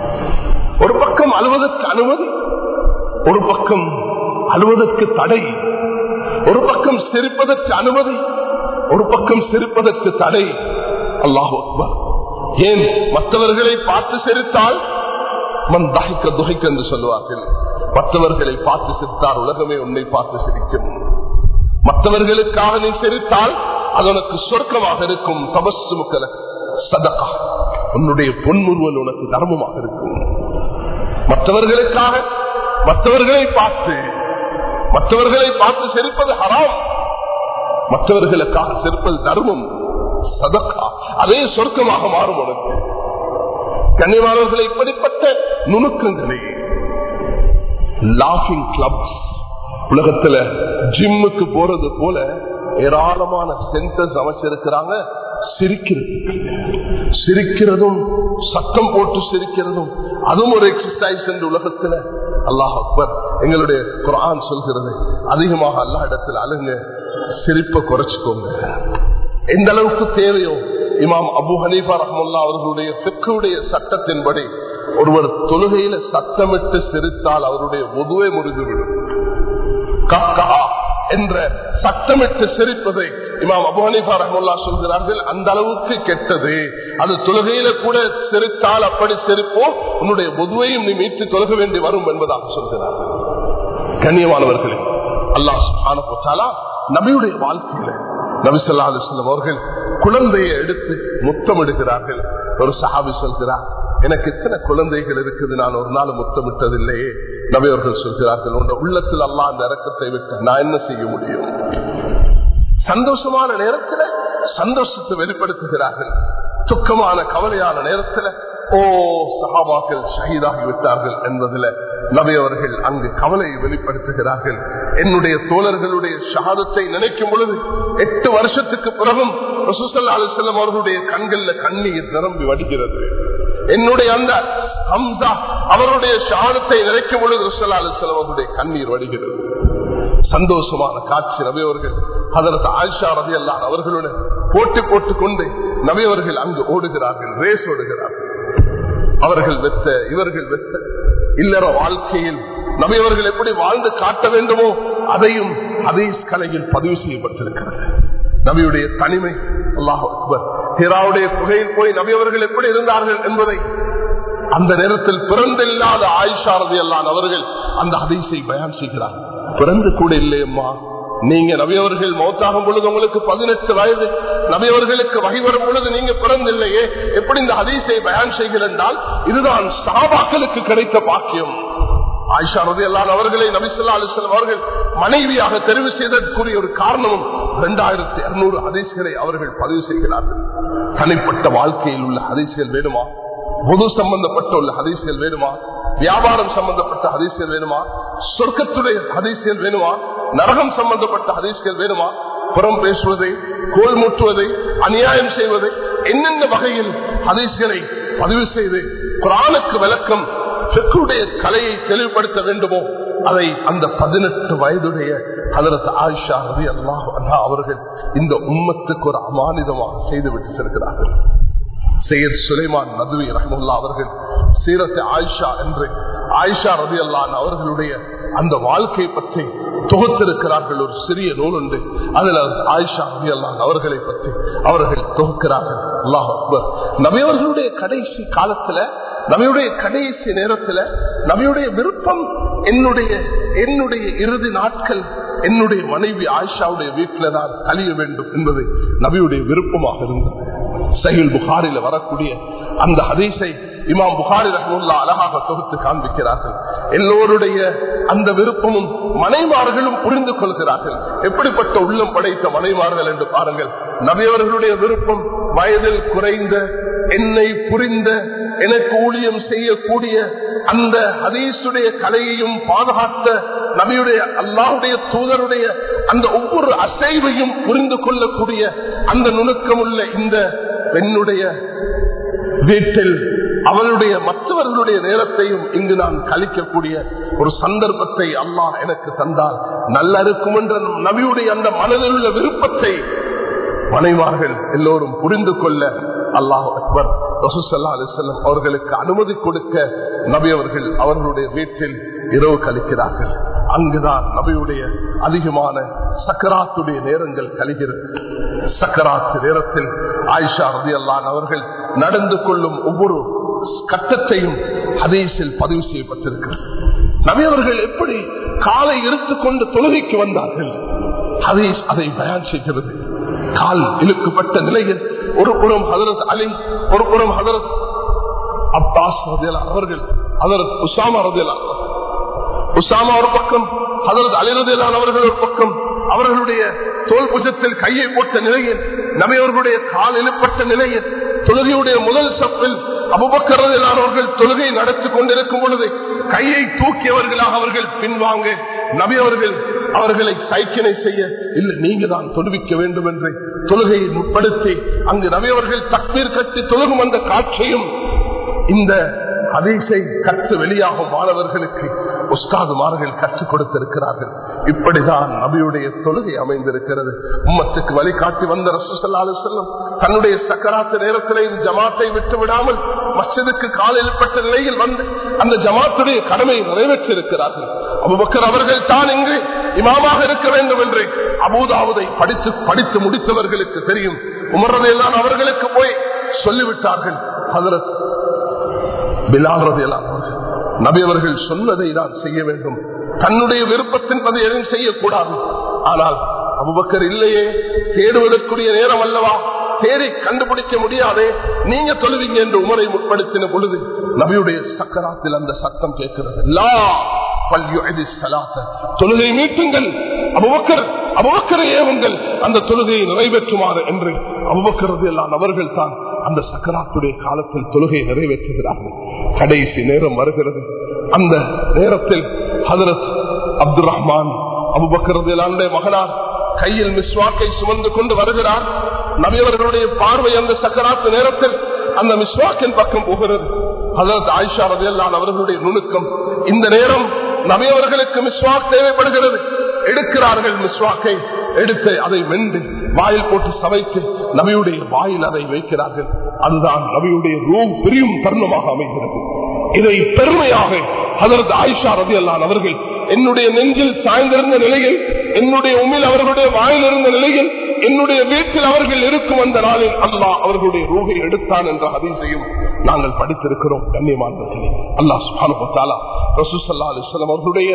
ஒரு பக்கம் அழுவதற்கு அனுமதி, ஒரு பக்கம் அழுவதற்கு தடை, ஒரு பக்கம் சிரிப்பதற்கு அனுமதி, ஒரு பக்கம் சிரிப்பதற்கு தடை. அல்லாஹ் அக்பர். ஏன் மற்றவர்களை பார்த்து சிரித்தால் மன் தஹிக்க துஹிக்க என்று சொல்லுவார்கள். மற்றவர்களை பார்த்து சிரித்தால் உலகமே உன்னை பார்த்து சிரிக்கும். மற்றவர்களுக்காக நீ சிரித்தால் அது உனக்கு சொர்க்கமாக இருக்கும். தபஸ்ஸுமுக சதகா, உன்னுடைய பொன்முறுவல் உனக்கு தர்மமாக இருக்கும். மற்றவர்களுக்காக மற்றவர்களை பார்த்து மற்றவர்களை பார்த்து சிரிப்பது ஹராம், மற்றவர்களுக்காக சிரிப்பது தர்மம், சதகா, அதே சொர்க்கமாக மாறும் உனக்கு. கண்ணியமானவர்களை, இப்படிப்பட்ட நுணுக்கங்களை லாஃபிங் கிளப்ஸ், உலகத்துல ஜிம்முக்கு போறது போல ஏராளமான சென்டர்ஸ் அமைச்சிருக்கிறாங்க. சிரிக்கிறது, சிரிக்கிறதும் சத்தம் போட்டு சிரிக்கிறதும் அதுவும் ஒரு எக்ஸசைஸ் என்று உலகத்துல அல்லாஹ் அக்பர். எங்களுடைய குர்ஆன் சொல்கிறது, அதிகமாக அல்லாஹ் இடத்தில் அழுங்க, சிரிப்பை குறைச்சுக்கோங்க. எந்த அளவுக்கு தேவையோ. இமாம் அபு ஹனீஃபா ரஹ்மத்துல்லாஹி அவர்களுடைய ஃபிக்ஹுடைய சட்டத்தின்படி ஒருவர் தொழுகையில சத்தமிட்டு சிரித்தால் அவருடைய வுதுவே முறிந்துவிடும். கக்கா என்ற சத்தமிட்டு சிரிப்பதை இமாம் அபு ஹனீஃபா ரஹ்மத்துல்லாஹி சொல்கிறார்கள், அந்த அளவுக்கு கெட்டது. அது தொழுகையில கூட சிரித்தால் அப்படி சிரிப்போம், உன்னுடைய வுதுவையும் நீ மீட்டு தொழுக வேண்டி வரும் என்பதாக சொல்கிறார். கண்ணியமானவர்களே, அல்லாஹ் சுப்ஹானஹு வ தஆலா நபியுடைய வாழ்க்கையில நபி ஸல்லல்லாஹு அலைஹி வஸல்லம் அவர்கள் குழந்தையை எடுத்து முத்தமிடுகிறார்கள். ஒரு சஹாபி சொல்கிறார், எனக்கு எத்தனை குழந்தைகள் இருக்குது, நான் ஒரு நாள் முத்தமிட்டதில்லையே. நபி அவர்கள் சொல்கிறார்கள், உன் உள்ளத்தில் அல்லாஹ் அந்த இரக்கத்தை விட்டு நான் என்ன செய்ய முடியும்? சந்தோஷமான நேரத்தில் சந்தோஷத்தை வெளிப்படுத்துகிறார்கள், துக்கமான கவலையான நேரத்தில் ஓ சஹாபாக்கள் ஷஹீதாகி விட்டார்கள் என்பதில் நபி அவர்கள் அங்கு கவலையை வெளிப்படுத்துகிறார்கள். என்னுடைய தோழர்களுடைய ஷஹாதத்தை நினைக்கும் பொழுது எட்டு வருஷத்துக்கு பிறகும் ரசூல் ஸல்லல்லாஹு அலைஹி வஸல்லம் அவர்களுடைய கண்கள்ல கண்ணீர் நிரம்பி வடிகிறது. என்னுடைய அந்த ஹம்ஸா அவருடைய ஷஹாதத்தை நினைக்கும் பொழுது ரசூல் ஸல்லல்லாஹு அலைஹி வஸல்லம் அவருடைய கண்ணீர் வடிகிறது. சந்தோஷமான காட்சி. நபி அவர்கள் ஹஜ்ரத் ஆயிஷா ரலியல்லாஹு அன்ஹா அவர்களுடன் போட்டி போட்டுக் கொண்டு நபி அவர்கள் அங்கு ஓடுகிறார்கள், ரேஸ் ஓடுகிறார்கள். அவர்கள் வெத்த, இவர்கள் வெத்த. இல்லற வாழ்க்கையில் நபி அவர்கள் எப்படி வாழ்ந்து காட்ட வேண்டுமோ அதையும் ஹதீஸ் கலையில் பதிவு செய்யப்பட்டிருக்கிறது. நபியுடைய தனிமை, அல்லாஹ் அக்பர். ஹிராவுடைய குகையில் போய் நபி அவர்கள் எப்படி இருந்தார்கள் என்பதை அந்த நேரத்தில் பிறந்தில்லாத ஆயிஷா ரலியல்லாஹு அன்ஹா அவர்கள் அந்த ஹதீஸை பயான் செய்கிறார். பிறந்து கூட இல்லையம்மா, நீங்க நபியவர்கள் மௌத்தாகும் பொழுது உங்களுக்கு பதினெட்டு வயது, நபியவர்களுக்கு வகை வரும் பொழுது நீங்க பிறந்தில்லையே, எப்படி இந்த ஹதீஸை பயான் செய்கிறால் இதுதான் சஹாபாக்களுக்கு கிடைத்த பாக்கியம். ஆயிஷா ரலியல்லாஹு அன்ஹா அவர்களை நபி ஸல்லல்லாஹு அலைஹி வஸல்லம் அவர்கள் மனைவியாக தெரிவு செய்ததற்குரிய ஒரு காரணமும் இரண்டாயிரத்தி இருநூறு ஹதீஸ்களை அவர்கள் பதிவு செய்கிறார்கள். தனிப்பட்ட வாழ்க்கையில் உள்ள ஹதீஸ்கள் வேணுமா? பொது சம்பந்தப்பட்ட உள்ள ஹதீஸ்கள் வேணுமா? வியாபாரம் சம்பந்தப்பட்ட ஹதீஸ்கள் வேணுமா? சொர்க்கத்துடைய ஹதீஸ்கள் வேணுமா? நரகம் சம்பந்தப்பட்ட ஹதீஸ்கள் வேணுமா? புறம் பேசுவதை, கோல் மூட்டுவதை, அநியாயம் செய்வதை, என்னென்ன வகையில் ஹதீஸ்களை பதிவு செய்து குர்ஆனுக்கு விளக்கம், ஃபிக்ஹுடைய கலையை தெளிவுபடுத்த வேண்டுமோ அதை அந்த பதினெட்டு வயதுடைய ஹஜ்ரத் ஆயிஷா ரலியல்லாஹு அன்ஹா அவர்கள் இந்த உம்மத்துக்கு ஒரு அமானிதமாக செய்துவிட்டு செல்கிறார்கள். சையத் சுலைமான் நதுவி ரஹ்மத்துல்லாஹி அவர்கள் சீரத் ஆயிஷா என்று ஆயிஷா ரலியல்லாஹு அன்ஹா அவர்களுடைய அந்த வாழ்க்கை பற்றி தொகுத்திருக்கிறார்கள். ஒரு சிறிய நூல் உண்டு, அதில் ஆயிஷா ரலியல்லாஹு அன்ஹா அவர்களை பற்றி அவர்கள் தொகுக்கிறார்கள். அல்லாஹ் அக்பர். நபி அவர்களுடைய கடைசி காலத்துல, நபியுடைய கடைசி நேரத்துல நபியுடைய விருப்பம் என்னுடைய என்னுடைய இறுதி நாட்கள் என்னுடைய மனைவி ஆயிஷாவுடைய வீட்டில தான் கழிய வேண்டும் என்பது நபியுடைய விருப்பமாக இருந்தது. சஹீஹ் புகாரில வரக்கூடிய அந்த ஹதீஸை இமாம் புகாரி ரஹ்மத்துல்லாஹி அழகாக தொகுத்து காண்பிக்கிறார்கள். எல்லோருடைய அந்த விருப்பமும் மனைமார்களும் புரிந்து கொள்கிறார்கள். எப்படிப்பட்ட உள்ளம் படைத்த மனைமார்கள் என்று பாருங்கள். நபியவர்களுடைய விருப்பம் வயதில் குறைந்த, என்னை புரிந்த, எனக்கு ஊழியம் செய்யக்கூடிய, அந்த ஹதீஸுடைய கலையையும் பாதுகாத்த நபியுடைய அல்லாஹ்வுடைய தூதருடைய அந்த ஒவ்வொரு அசைவையும் புரிந்து கொள்ளக்கூடிய அந்த நுணுக்கமுள்ள இந்த பெண்ணுடைய வீட்டில் அவளுடைய மற்றவர்களுடைய நேரத்தையும் இங்கு நான் கழிக்கக்கூடிய ஒரு சந்தர்ப்பத்தை அல்லாஹ் எனக்கு தந்தால் நல்ல இருக்கும் என்ற நபியுடைய அந்த மனதில் உள்ள விருப்பத்தை மனைவார்கள் எல்லோரும் புரிந்து கொள்ள அல்லாஹ் அக்பர். ரசூல் ஸல்லல்லாஹு அலைஹி வஸல்லம் அவர்களுக்கு அனுமதி கொடுக்க நபி அவர்கள் அவர்களுடைய வீட்டில் இரவு கழிக்கிறார்கள். அங்குதான் நபியுடைய அதிகமான சக்கராத்துடைய நேரங்கள் கழிகிறது. சக்கராத்து நேரத்தில் ஆயிஷா ரலியல்லாஹு அன்ஹா அவர்கள் நடந்து கொள்ளும் ஒவ்வொரு கட்டத்தையும் ஹதீஸில் பதிவு செய்யப்பட்டிருக்கிறது. நபி அவர்கள் எப்படி காலை எடுத்துக்கொண்டு தொழுகைக்கு வந்தார்கள், ஹதீஸ் அதை பயான் செய்கிறது. கால் இழுக்கப்பட்ட நிலையில் ஒரு புறம் ஹஜரத் அலி, ஒரு புறம் ஹஜரத் அப்பாஸ் ரலியல்லாஹு அவர்கள், ஹஜரத் உஸாமா ரலியல்லாஹு உஸாமா ஒரு பக்கம், ஹஜரத் அலி ரலியல்லாஹு அவர்கள் ஒரு பக்கம், அவர்களுடைய தோல் புஜத்தில் கையை போட்ட நிலையில், நபி அவர்களுடைய கால் இழுப்பட்ட நிலையில், தொழுகையுடைய முதல் சப்பில் அபூபக்கர் ரலியல்லாஹு அவர்கள் தொழுகை நடத்தி கொண்டிருக்கும் பொழுது கையை தூக்கியவர்களாக அவர்கள் பின்வாங்க, நபி அவர்கள் அவர்களை சைக்கினை செய்ய, இல்லை நீங்க தான் தொழுவிக்க வேண்டும் என்று தொழுகையை முற்படுத்தி அங்கு நபி அவர்கள் தக்பீர் கட்டி தொழுகும் அந்த காட்சியும் இந்த ஹதீஸை கற்று வெளியாகும் மாணவர்களுக்கு உஸ்தாதுமார்கள் கற்றுக் கொடுத்திருக்கிறார்கள். இப்படிதான் நபியுடைய தொழுகை அமைந்திருக்கிறது. உம்மத்துக்கு வழிகாட்டி வந்த ரசூல் ஸல்லல்லாஹு அலைஹி வஸல்லம் தன்னுடைய சக்கராத்து நேரத்திலே ஜமாத்தை விட்டு விடாமல் மஸ்ஜிதுக்கு காலையில்பட்ட நிலையில் வந்து அந்த ஜமாத்துடைய கடமையை நிறைவேற்றி இருக்கிறார்கள். அபூபக்கர் அவர்கள் தான் இங்கு இமாமாக இருக்க வேண்டும் என்று அபூதாவுதை படித்து படித்து முடித்தவர்களுக்கு தெரியும். உமர் ரலியல்லாஹு அவர்களுக்கு போய் சொல்லிவிட்டார்கள், ஹஜ்ரத் பிலால் ரலியல்லாஹு அவர்கள் நபி அவர்கள் சொன்னதை தான் செய்ய வேண்டும், தன்னுடைய விருப்பத்தின் பதி எதையும் செய்யக்கூடாது. ஆனால் அபூபக்கர் இல்லையே, தேடுவதற்குரிய நேரம் அல்லவா, தேடி கண்டுபிடிக்க முடியாதே, நீங்க தொழுவீங்க என்று உமரை முற்படுத்தின பொழுது நபியுடைய சக்கராத்தில் அந்த சத்தம் கேட்கிறது, லா தொழுகை மீட்டுங்கள், அபூபக்கர் அபூபக்கரை ஏவுங்கள், அந்த தொழுகையை நிறைவேற்றுமாறு என்று அபூபக்கர் ரலியல்லாஹு அவர்கள் தான் அந்த சக்கராத்துடைய காலத்தில் தொழுகையை நிறைவேற்றுகிறார்கள். கடைசி நேரம் வருகிறது. அந்த நேரத்தில் ஹஜ்ரத் அப்துல் ரஹ்மான் அபூபக்கர் ரலியல்லாஹு மகனார் கையில் மிஸ்வாக்கை சுமந்து கொண்டு வருகிறார். நபி அவர்களுடைய பார்வை அந்த சக்கராத்து நேரத்தில் அந்த மிஸ்வாக்கின் பக்கம் போகிறது. ஹஜ்ரத் ஆயிஷா ரலியல்லாஹு அவர்களுடைய நுணுக்கம், இந்த நேரம் நபி அவர்களுக்கு மிஸ்வாக் தேவைப்படுகிறது. எடுக்கிறார்கள் மிஸ்வாக்கை, எடுத்து அதை வெண்டு வாயில் போட்டு சமைத்து நபியுடைய வாயில் அதை வைக்கிறார்கள். அதுதான் நபியுடைய ரூஹ் பிரியும் தருணமாக அமைகிறது. இதை பெருமையாக ஹஜ்ரத் ஆயிஷா ரலியல்லாஹு அவர்கள் என்னுடைய நெஞ்சில் சாய்ந்திருந்த நிலையில், என்னுடைய உம்மில் அவர்களுடைய வாயில் இருந்த நிலையில், என்னுடைய வீட்டில் அவர்கள் இருக்கும் அந்த நாளில் அல்லாஹ் அவர்களுடைய ரூஹை எடுத்தான் என்ற ஹதீஸையும் நாங்கள் படித்திருக்கிறோம். கண்ணியமானவர்களே, அல்லாஹ் சுப்ஹானஹு வ தஆலா ரசூல் ஸல்லல்லாஹு அலைஹி வஸல்லம் அவர்களுடைய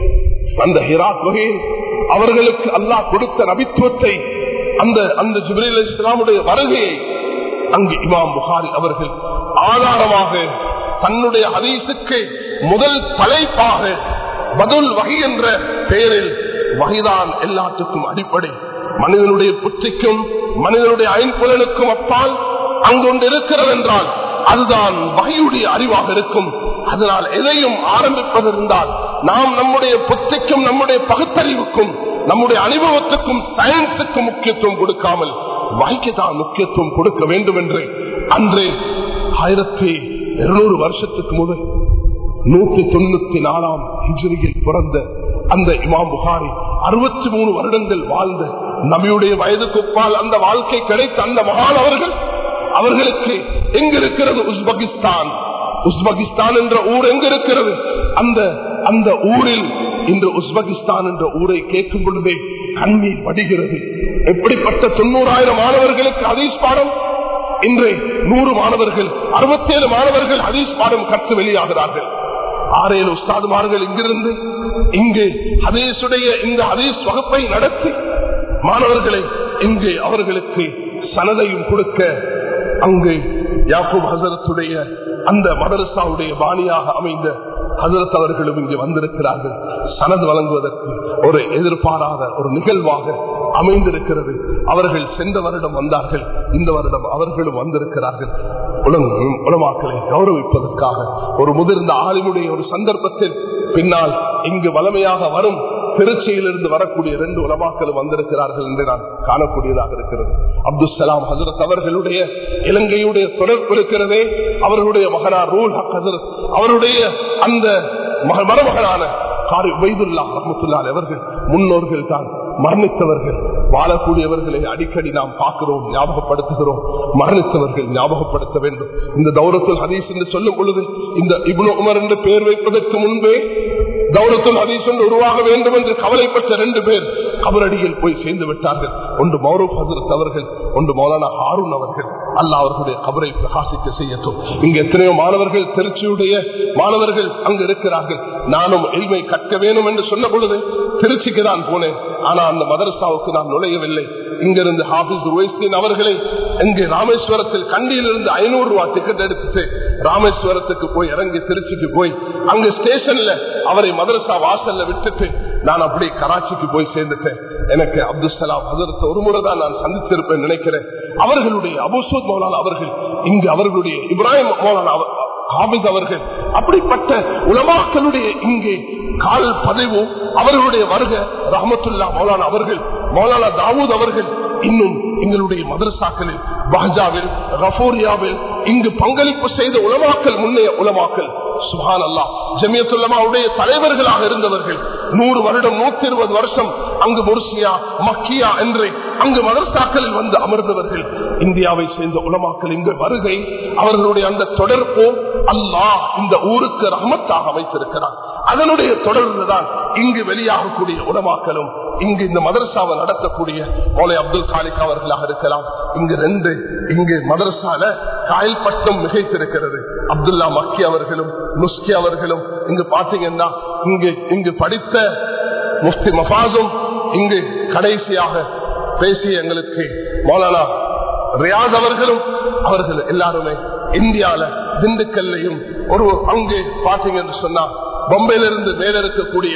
அந்த ஹிரா குகையில் அவர்களுக்கு அல்லாஹ் கொடுத்த நபித்துவத்தை, அந்த அந்த ஜிப்ரீல் அலைஹிஸ்ஸலாமுடைய வருகையை அங்கு இமாம் புகாரி அவர்கள் ஆதாரமாக தன்னுடைய ஹதீஸுக்கு முதல் தலைப்பாக பதுல் வஹி என்ற பெயரில், வஹிதான் எல்லாத்துக்கும் அடிப்படை, மனிதனுடைய புத்திக்கும் மனிதனுடைய ஐம்புலனுக்கும் அப்பால் அங்கொண்டு இருக்கிறது என்றால் அதுதான் வஹியுடைய அறிவாக இருக்கும். அதனால் எதையும் ஆரம்பிப்பதிருந்தால் நாம் நம்முடைய புத்திக்கும் நம்முடைய பகுத்தறிவுக்கும் நம்முடைய அனுபவத்துக்கும் சயின்ஸுக்கும் முக்கியத்துவம் கொடுக்காமல் வஹிக்கு தான் முக்கியத்துவம் கொடுக்க வேண்டும் என்று அன்று ஆயிரத்தி இருநூறு வருஷத்துக்கு முதல் நூத்தி தொண்ணூத்தி நாலாம் ஹிஜ்ரியில் பிறந்த அந்த இமாம் புகாரி அறுபத்தி மூணு வருடங்கள் வாழ்ந்த நபியுடைய வயதுக்கு ஒப்பால் அந்த வாழ்க்கை கிடைத்த அந்த மகான் அவர்கள், அவர்களுக்கு எங்க இருக்கிறது உஸ்பெகிஸ்தான், உஸ்பெகிஸ்தான் என்ற ஊர் எங்க இருக்கிறது? அந்த அந்த ஊரில் இன்று உஸ்பெகிஸ்தான் என்ற ஊரை கேட்கும் பொழுதே கண்ணீர் வடிகிறது. எப்படிப்பட்ட தொண்ணூறாயிரம் மாணவர்களுக்கு ஹதீஸ் பாடம், இன்று நூறு மாணவர்கள் அறுபத்தி ஏழு மாணவர்கள் ஹதீஸ் பாடம் கற்று வெளியாகிறார்கள். ஆறு ஏழு உஸ்தாதுமார்கள் இங்கிருந்து இங்கு ஹதீஸுடைய இந்த ஹதீஸ் வகுப்பை நடத்தி மாணவர்களை இங்கு அவர்களுக்கு சனதையும் கொடுக்க அங்கு யாக்கூப் ஹசரத்துடைய அந்த மதரசாவுடைய பாணியாக அமைந்த ஹசரத் அவர்களும் இங்கு வந்திருக்கிறார்கள். சனது வழங்குவதற்கு ஒரு எதிர்பாராத ஒரு நிகழ்வாக அமைந்திருக்கிறது. அவர்கள் சென்ற வருடம் வந்தார்கள், இந்த வருடம் அவர்களும் வந்திருக்கிறார்கள். உலமாக்களை கௌரவிப்பதற்காக ஒரு முதிர்ந்த ஆலிமுடைய ஒரு சந்தர்ப்பத்தில் பின்னால் இங்கு வளமையாக வரும் திருச்சியிலிருந்து வரக்கூடிய இரண்டு உலமாக்களும் வந்திருக்கிறார்கள் என்று நான் காணக்கூடியதாக இருக்கிறது. அப்துல் சலாம் ஹசரத் அவர்களுடைய இலங்கையுடைய தொடர்பு இருக்கிறதே, அவர்களுடைய மகனார் ரூல் ஹக் ஹசரத் அவருடைய அந்த மருமகனான காரி உபைதுல்லா ரஹ்மத்துல்லாஹி அவர்கள் முன்னோர்கள் தான், மரணித்தவர்கள். வாழக்கூடியவர்களை அடிக்கடி நாம் பார்க்கிறோம், ஞாபகப்படுத்துகிறோம். மரணித்தவர்கள் ஞாபகப்படுத்த வேண்டும். இந்த தௌரத்துல் ஹதீஸ் என்று சொல்லும் பொழுது இந்த இப்னு உமர் என்று பெயர் வைப்பதற்கு முன்பே தௌரத்துல் ஹதீஸ் என்று உருவாக வேண்டும் என்று கவலைப்பட்ட ரெண்டு பேர் கபரடியில் போய் சேர்ந்து விட்டார்கள். ஒன்று மௌரூப் ஹசரத் அவர்கள், ஒன்று மௌலானா ஹாரூன் அவர்கள். அல்லாஹ் அவர்களுடைய கபரை பிரகாசிக்க செய்யட்டும். இங்கு எத்தனையோ மாணவர்கள், திருச்சியுடைய மாணவர்கள் அங்கு இருக்கிறார்கள். நானும் எல்மை கற்க வேண்டும் என்று சொன்ன பொழுது திருச்சிக்கு தான் போனேன். ஆனால் அந்த மதரசாவுக்கு நான் நுழையவில்லை. இங்கிருந்து ஹாபிஸ் ருவைஸ்தீன் அவர்களை இங்கு ராமேஸ்வரத்தில் கண்டியிலிருந்து ஐநூறு ரூபாய் டிக்கெட் எடுத்துட்டு ராமேஸ்வரத்துக்கு போய் இறங்கி திருச்சிக்கு போய் அங்கு ஸ்டேஷன்ல அவரை மதரசா வாசல்ல விட்டுட்டு நான் அப்படி கராச்சிக்கு போய் சேர்ந்துட்டேன். எனக்கு அப்துல் சலாம் ஹசரத் ஒரு முறை தான் நான் சந்தித்திருப்பேன் நினைக்கிறேன். அவர்களுடைய அபூசூத் மௌலானா அவர்கள், இங்கு அவர்களுடைய இப்ராஹிம் மௌலானா ஹாபிஸ் அவர்கள், அப்படிப்பட்ட உலமாக்களுடைய இங்கே கால் பதிவு, அவர்களுடைய வருகை, ரஹ்மத்துல்லா மௌலானா அவர்கள், மௌலானா தாவூத் அவர்கள், இன்னும் எங்களுடைய மதரசாக்களில் பஹ்ஜாவில், கஃபூரியாவில் இங்கு பங்களிப்பு செய்த உலமாக்கல், முன்னைய உலமாக்கல் சுப்ஹான் அல்லாஹ், ஜமியத்துல் உலமாவுடைய தலைவர்களாக இருந்தவர்கள் நூறு வருடம் நூத்தி இருபது வருஷம் அங்கு முர்சியா மக்கியா என்று அங்கு மதரசாக்களில் வந்து அமர்ந்தவர்கள். இந்தியாவை சேர்ந்த உலமாக்கள் இங்கு வருகை, அவர்களுடைய அந்த தொடர்பு அல்லாஹ் இந்த ஊருக்கு ரஹ்மத்தாக வைத்திருக்கிறார். அதனுடைய தொடர்புதான் இங்கு வெளியாகக்கூடிய உலமாக்களும் இங்கு இந்த மதரசாவை நடத்தக்கூடிய மௌலை அப்துல் காலிக் அவர்களாக இருக்கலாம். இங்கு ரெண்டு இங்கு மதரசால காயல் பட்டம் மிகைத்திருக்கிறது. அப்துல்லா மக்கி அவர்களும் நுஸ்கி அவர்களும் இங்கு பாத்தீங்கன்னா இங்கு இங்கு படித்த முஃப்தி மஃபாஸும் இங்கு கடைசியாக பேசிய எங்களுக்கு மௌலானா ரியாஸ் அவர்களும் அவர்கள் எல்லாருமே இந்தியால திண்டுக்கல்லையும் ஒரு அங்கு பாத்தீங்கன்னு சொன்னா பொம்பையிலிருந்து மேல இருக்கக்கூடிய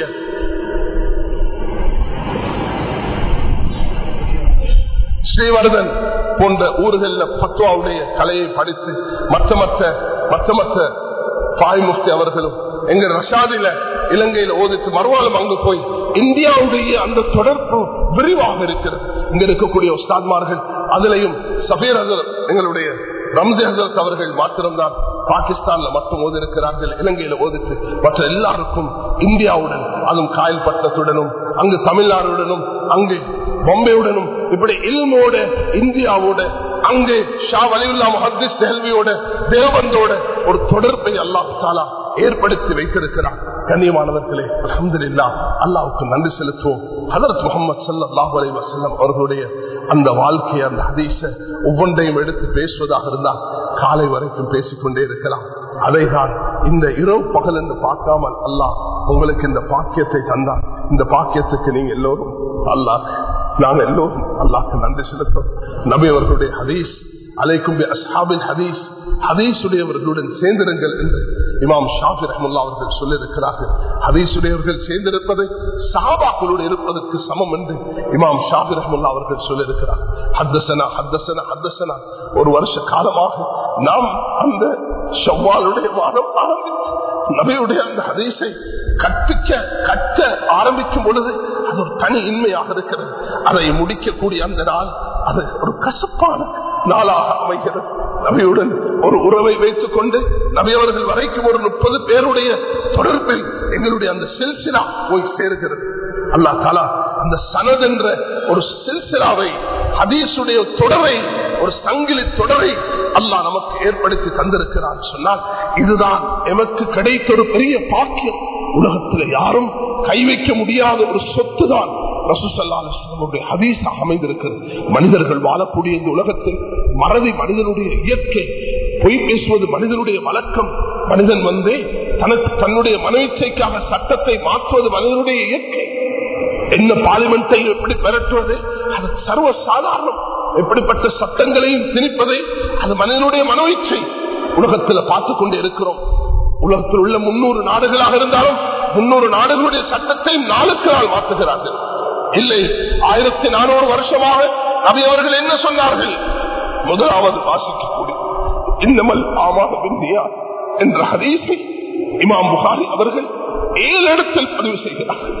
ஸ்ரீவர்தன் போன்ற ஊர்களில் பத்வாவுடைய கலையை படித்து மற்ற மற்ற மற்ற மற்ற பாய் முஃப்தி அவர்களும் எங்க ரஷாதில இலங்கையில ஓதித்து மறுவாலும் அங்கு போய் இந்தியாவுடைய அந்த தொடர்பு விரிவாக இருக்கிறது. இங்க இருக்கக்கூடிய உஸ்தாத்மார்கள் அதிலையும் சபீர் ஹசரத் எங்களுடைய ரம்ஜி ஹசரத் அவர்கள் மாத்திரம்தான் பாகிஸ்தான்ல மட்டும் ஓதி இருக்கிறார்கள். இலங்கையில ஓதித்து மற்ற எல்லாருக்கும் இந்தியாவுடன் அதுவும் காயல் பட்டத்துடனும் அங்கு தமிழ்நாடுடனும் அங்கு பொம்பையுடனும் இப்படி இல்மோட இந்தியாவோட அங்கு ஷா வலியுல்லா முஹத்திஸ் தெஹ்ல்வியோட தேவபந்தோட ஒரு தொடர்பை அல்லாஹ் தஆலா ஏற்படுத்தி வைத்திருக்கிறார். கண்ணியமானவர்களே, அல்ஹம்துலில்லாஹ், அல்லாஹ்வுக்கு நன்றி செலுத்துவோம். ஹஜ்ரத் முஹம்மது ஸல்லல்லாஹு அலைஹி வஸல்லம் அவர்களுடைய அந்த வாழ்க்கையை அந்த ஹதீஸை ஒவ்வொன்றையும் எடுத்து பேசுவதாக இருந்தால் காலை வரைக்கும் பேசிக்கொண்டே இருக்கலாம். அதைதான் இந்த இரவு பகல் என்று பார்க்காமல் அல்லாஹ் உங்களுக்கு இந்த பாக்கியத்தை தந்தார். இந்த பாக்கியத்துக்கு நீங்க எல்லோரும் அல்லாஹ் நாங்கள் எல்லோரும் அல்லாஹ்க்கு நன்றி செலுத்தோம். நபி அவர்களுடைய ஹதீஸ் அலைக்கும் பி அஸ்ஹாபில் ஹதீஸ், ஹதீஸுடையவர்களுடன் சேர்ந்திருங்கள் என்று இமாம் ஷாஃபி ரஹ்மத்துல்லாஹி அவர்கள் சொல்லியிருக்கிறார்கள். ஹதீஸுடையவர்கள் சேர்ந்திருப்பது சஹாபாக்களோடு இருப்பதற்கு சமம் என்று இமாம் ஷாஃபி ரஹ்மத்துல்லாஹி அவர்கள் சொல்லியிருக்கிறார். ஹத்தஸனா ஹத்தஸனா ஹத்தஸனா ஒரு வருஷ காலமாக நாம் அந்த ஷவ்வாலுடைய மாதம் ஆரம்பித்து நபியுடைய அந்த ஹதீஸை கற்பிக்க கற்க ஆரம்பிக்கும் பொழுது அது ஒரு தனி இன்மையாக இருக்கிறது. அதை முடிக்கக்கூடிய அந்த நாள் அது ஒரு கசப்பான நாளாக அமைகிறது. நபியுடன் ஒரு உறவை வைத்துக் கொண்டு நபியவர்கள் வரைக்கும் ஒரு முப்பது பேருடைய தொடர்பில் எங்களுடைய அந்த சில்சிலா போய் சேருகிறது. அல்லாஹ் தஆலா அந்த சனத் என்ற ஒரு சில்சிலாவை, ஹதீஸுடைய தொடரை, ஒரு சங்கிலி தொடரை அல்லாஹ் நமக்கு ஏற்படுத்தி தந்திருக்கிறார் சொன்னால் இதுதான் எமக்கு கிடைத்த ஒரு பெரிய பாக்கியம். உலகத்தில் யாரும் கை வைக்க முடியாத ஒரு சொத்து தான் ரசூல் ஸல்லல்லாஹு அலைஹி வஸல்லம் ஹதீஸாக அமைந்திருக்கிறது. மனிதர்கள் வாழக்கூடிய இந்த உலகத்தில் மறதி மனிதனுடைய இயற்கை, பொய் பேசுவது மனிதனுடைய வழக்கம். மனிதன் வந்து தனக்கு தன்னுடைய மனோச்சைக்காக சட்டத்தை மாற்றுவது மனிதனுடைய இயற்கை. என்ன பார்லிமெண்டை எப்படி பெறட்டுவது அது சர்வ சாதாரணம். எப்படிப்பட்ட சட்டங்களையும் திணிப்பதை அது மனிதனுடைய மனோச்சை. உலகத்தில் பார்த்துக் கொண்டே இருக்கிறோம். உலகத்தில் உள்ள முன்னூறு நாடுகளாக இருந்தாலும் முன்னூறு நாடுகளுடைய சட்டத்தை நாளுக்கு நாள் மாற்றுகிறார்கள். இல்லை, ஆயிரத்தி நானூறு வருஷமாக நபி அவர்கள் என்ன சொன்னார்கள்? முதலாவது வாசிக்கக்கூடிய இன்னமல் ஆமாத பின்னியா என்ற ஹதீஸை இமாம் புகாரி அவர்கள் ஏழு இடத்தில் பதிவு செய்கிறார்கள்.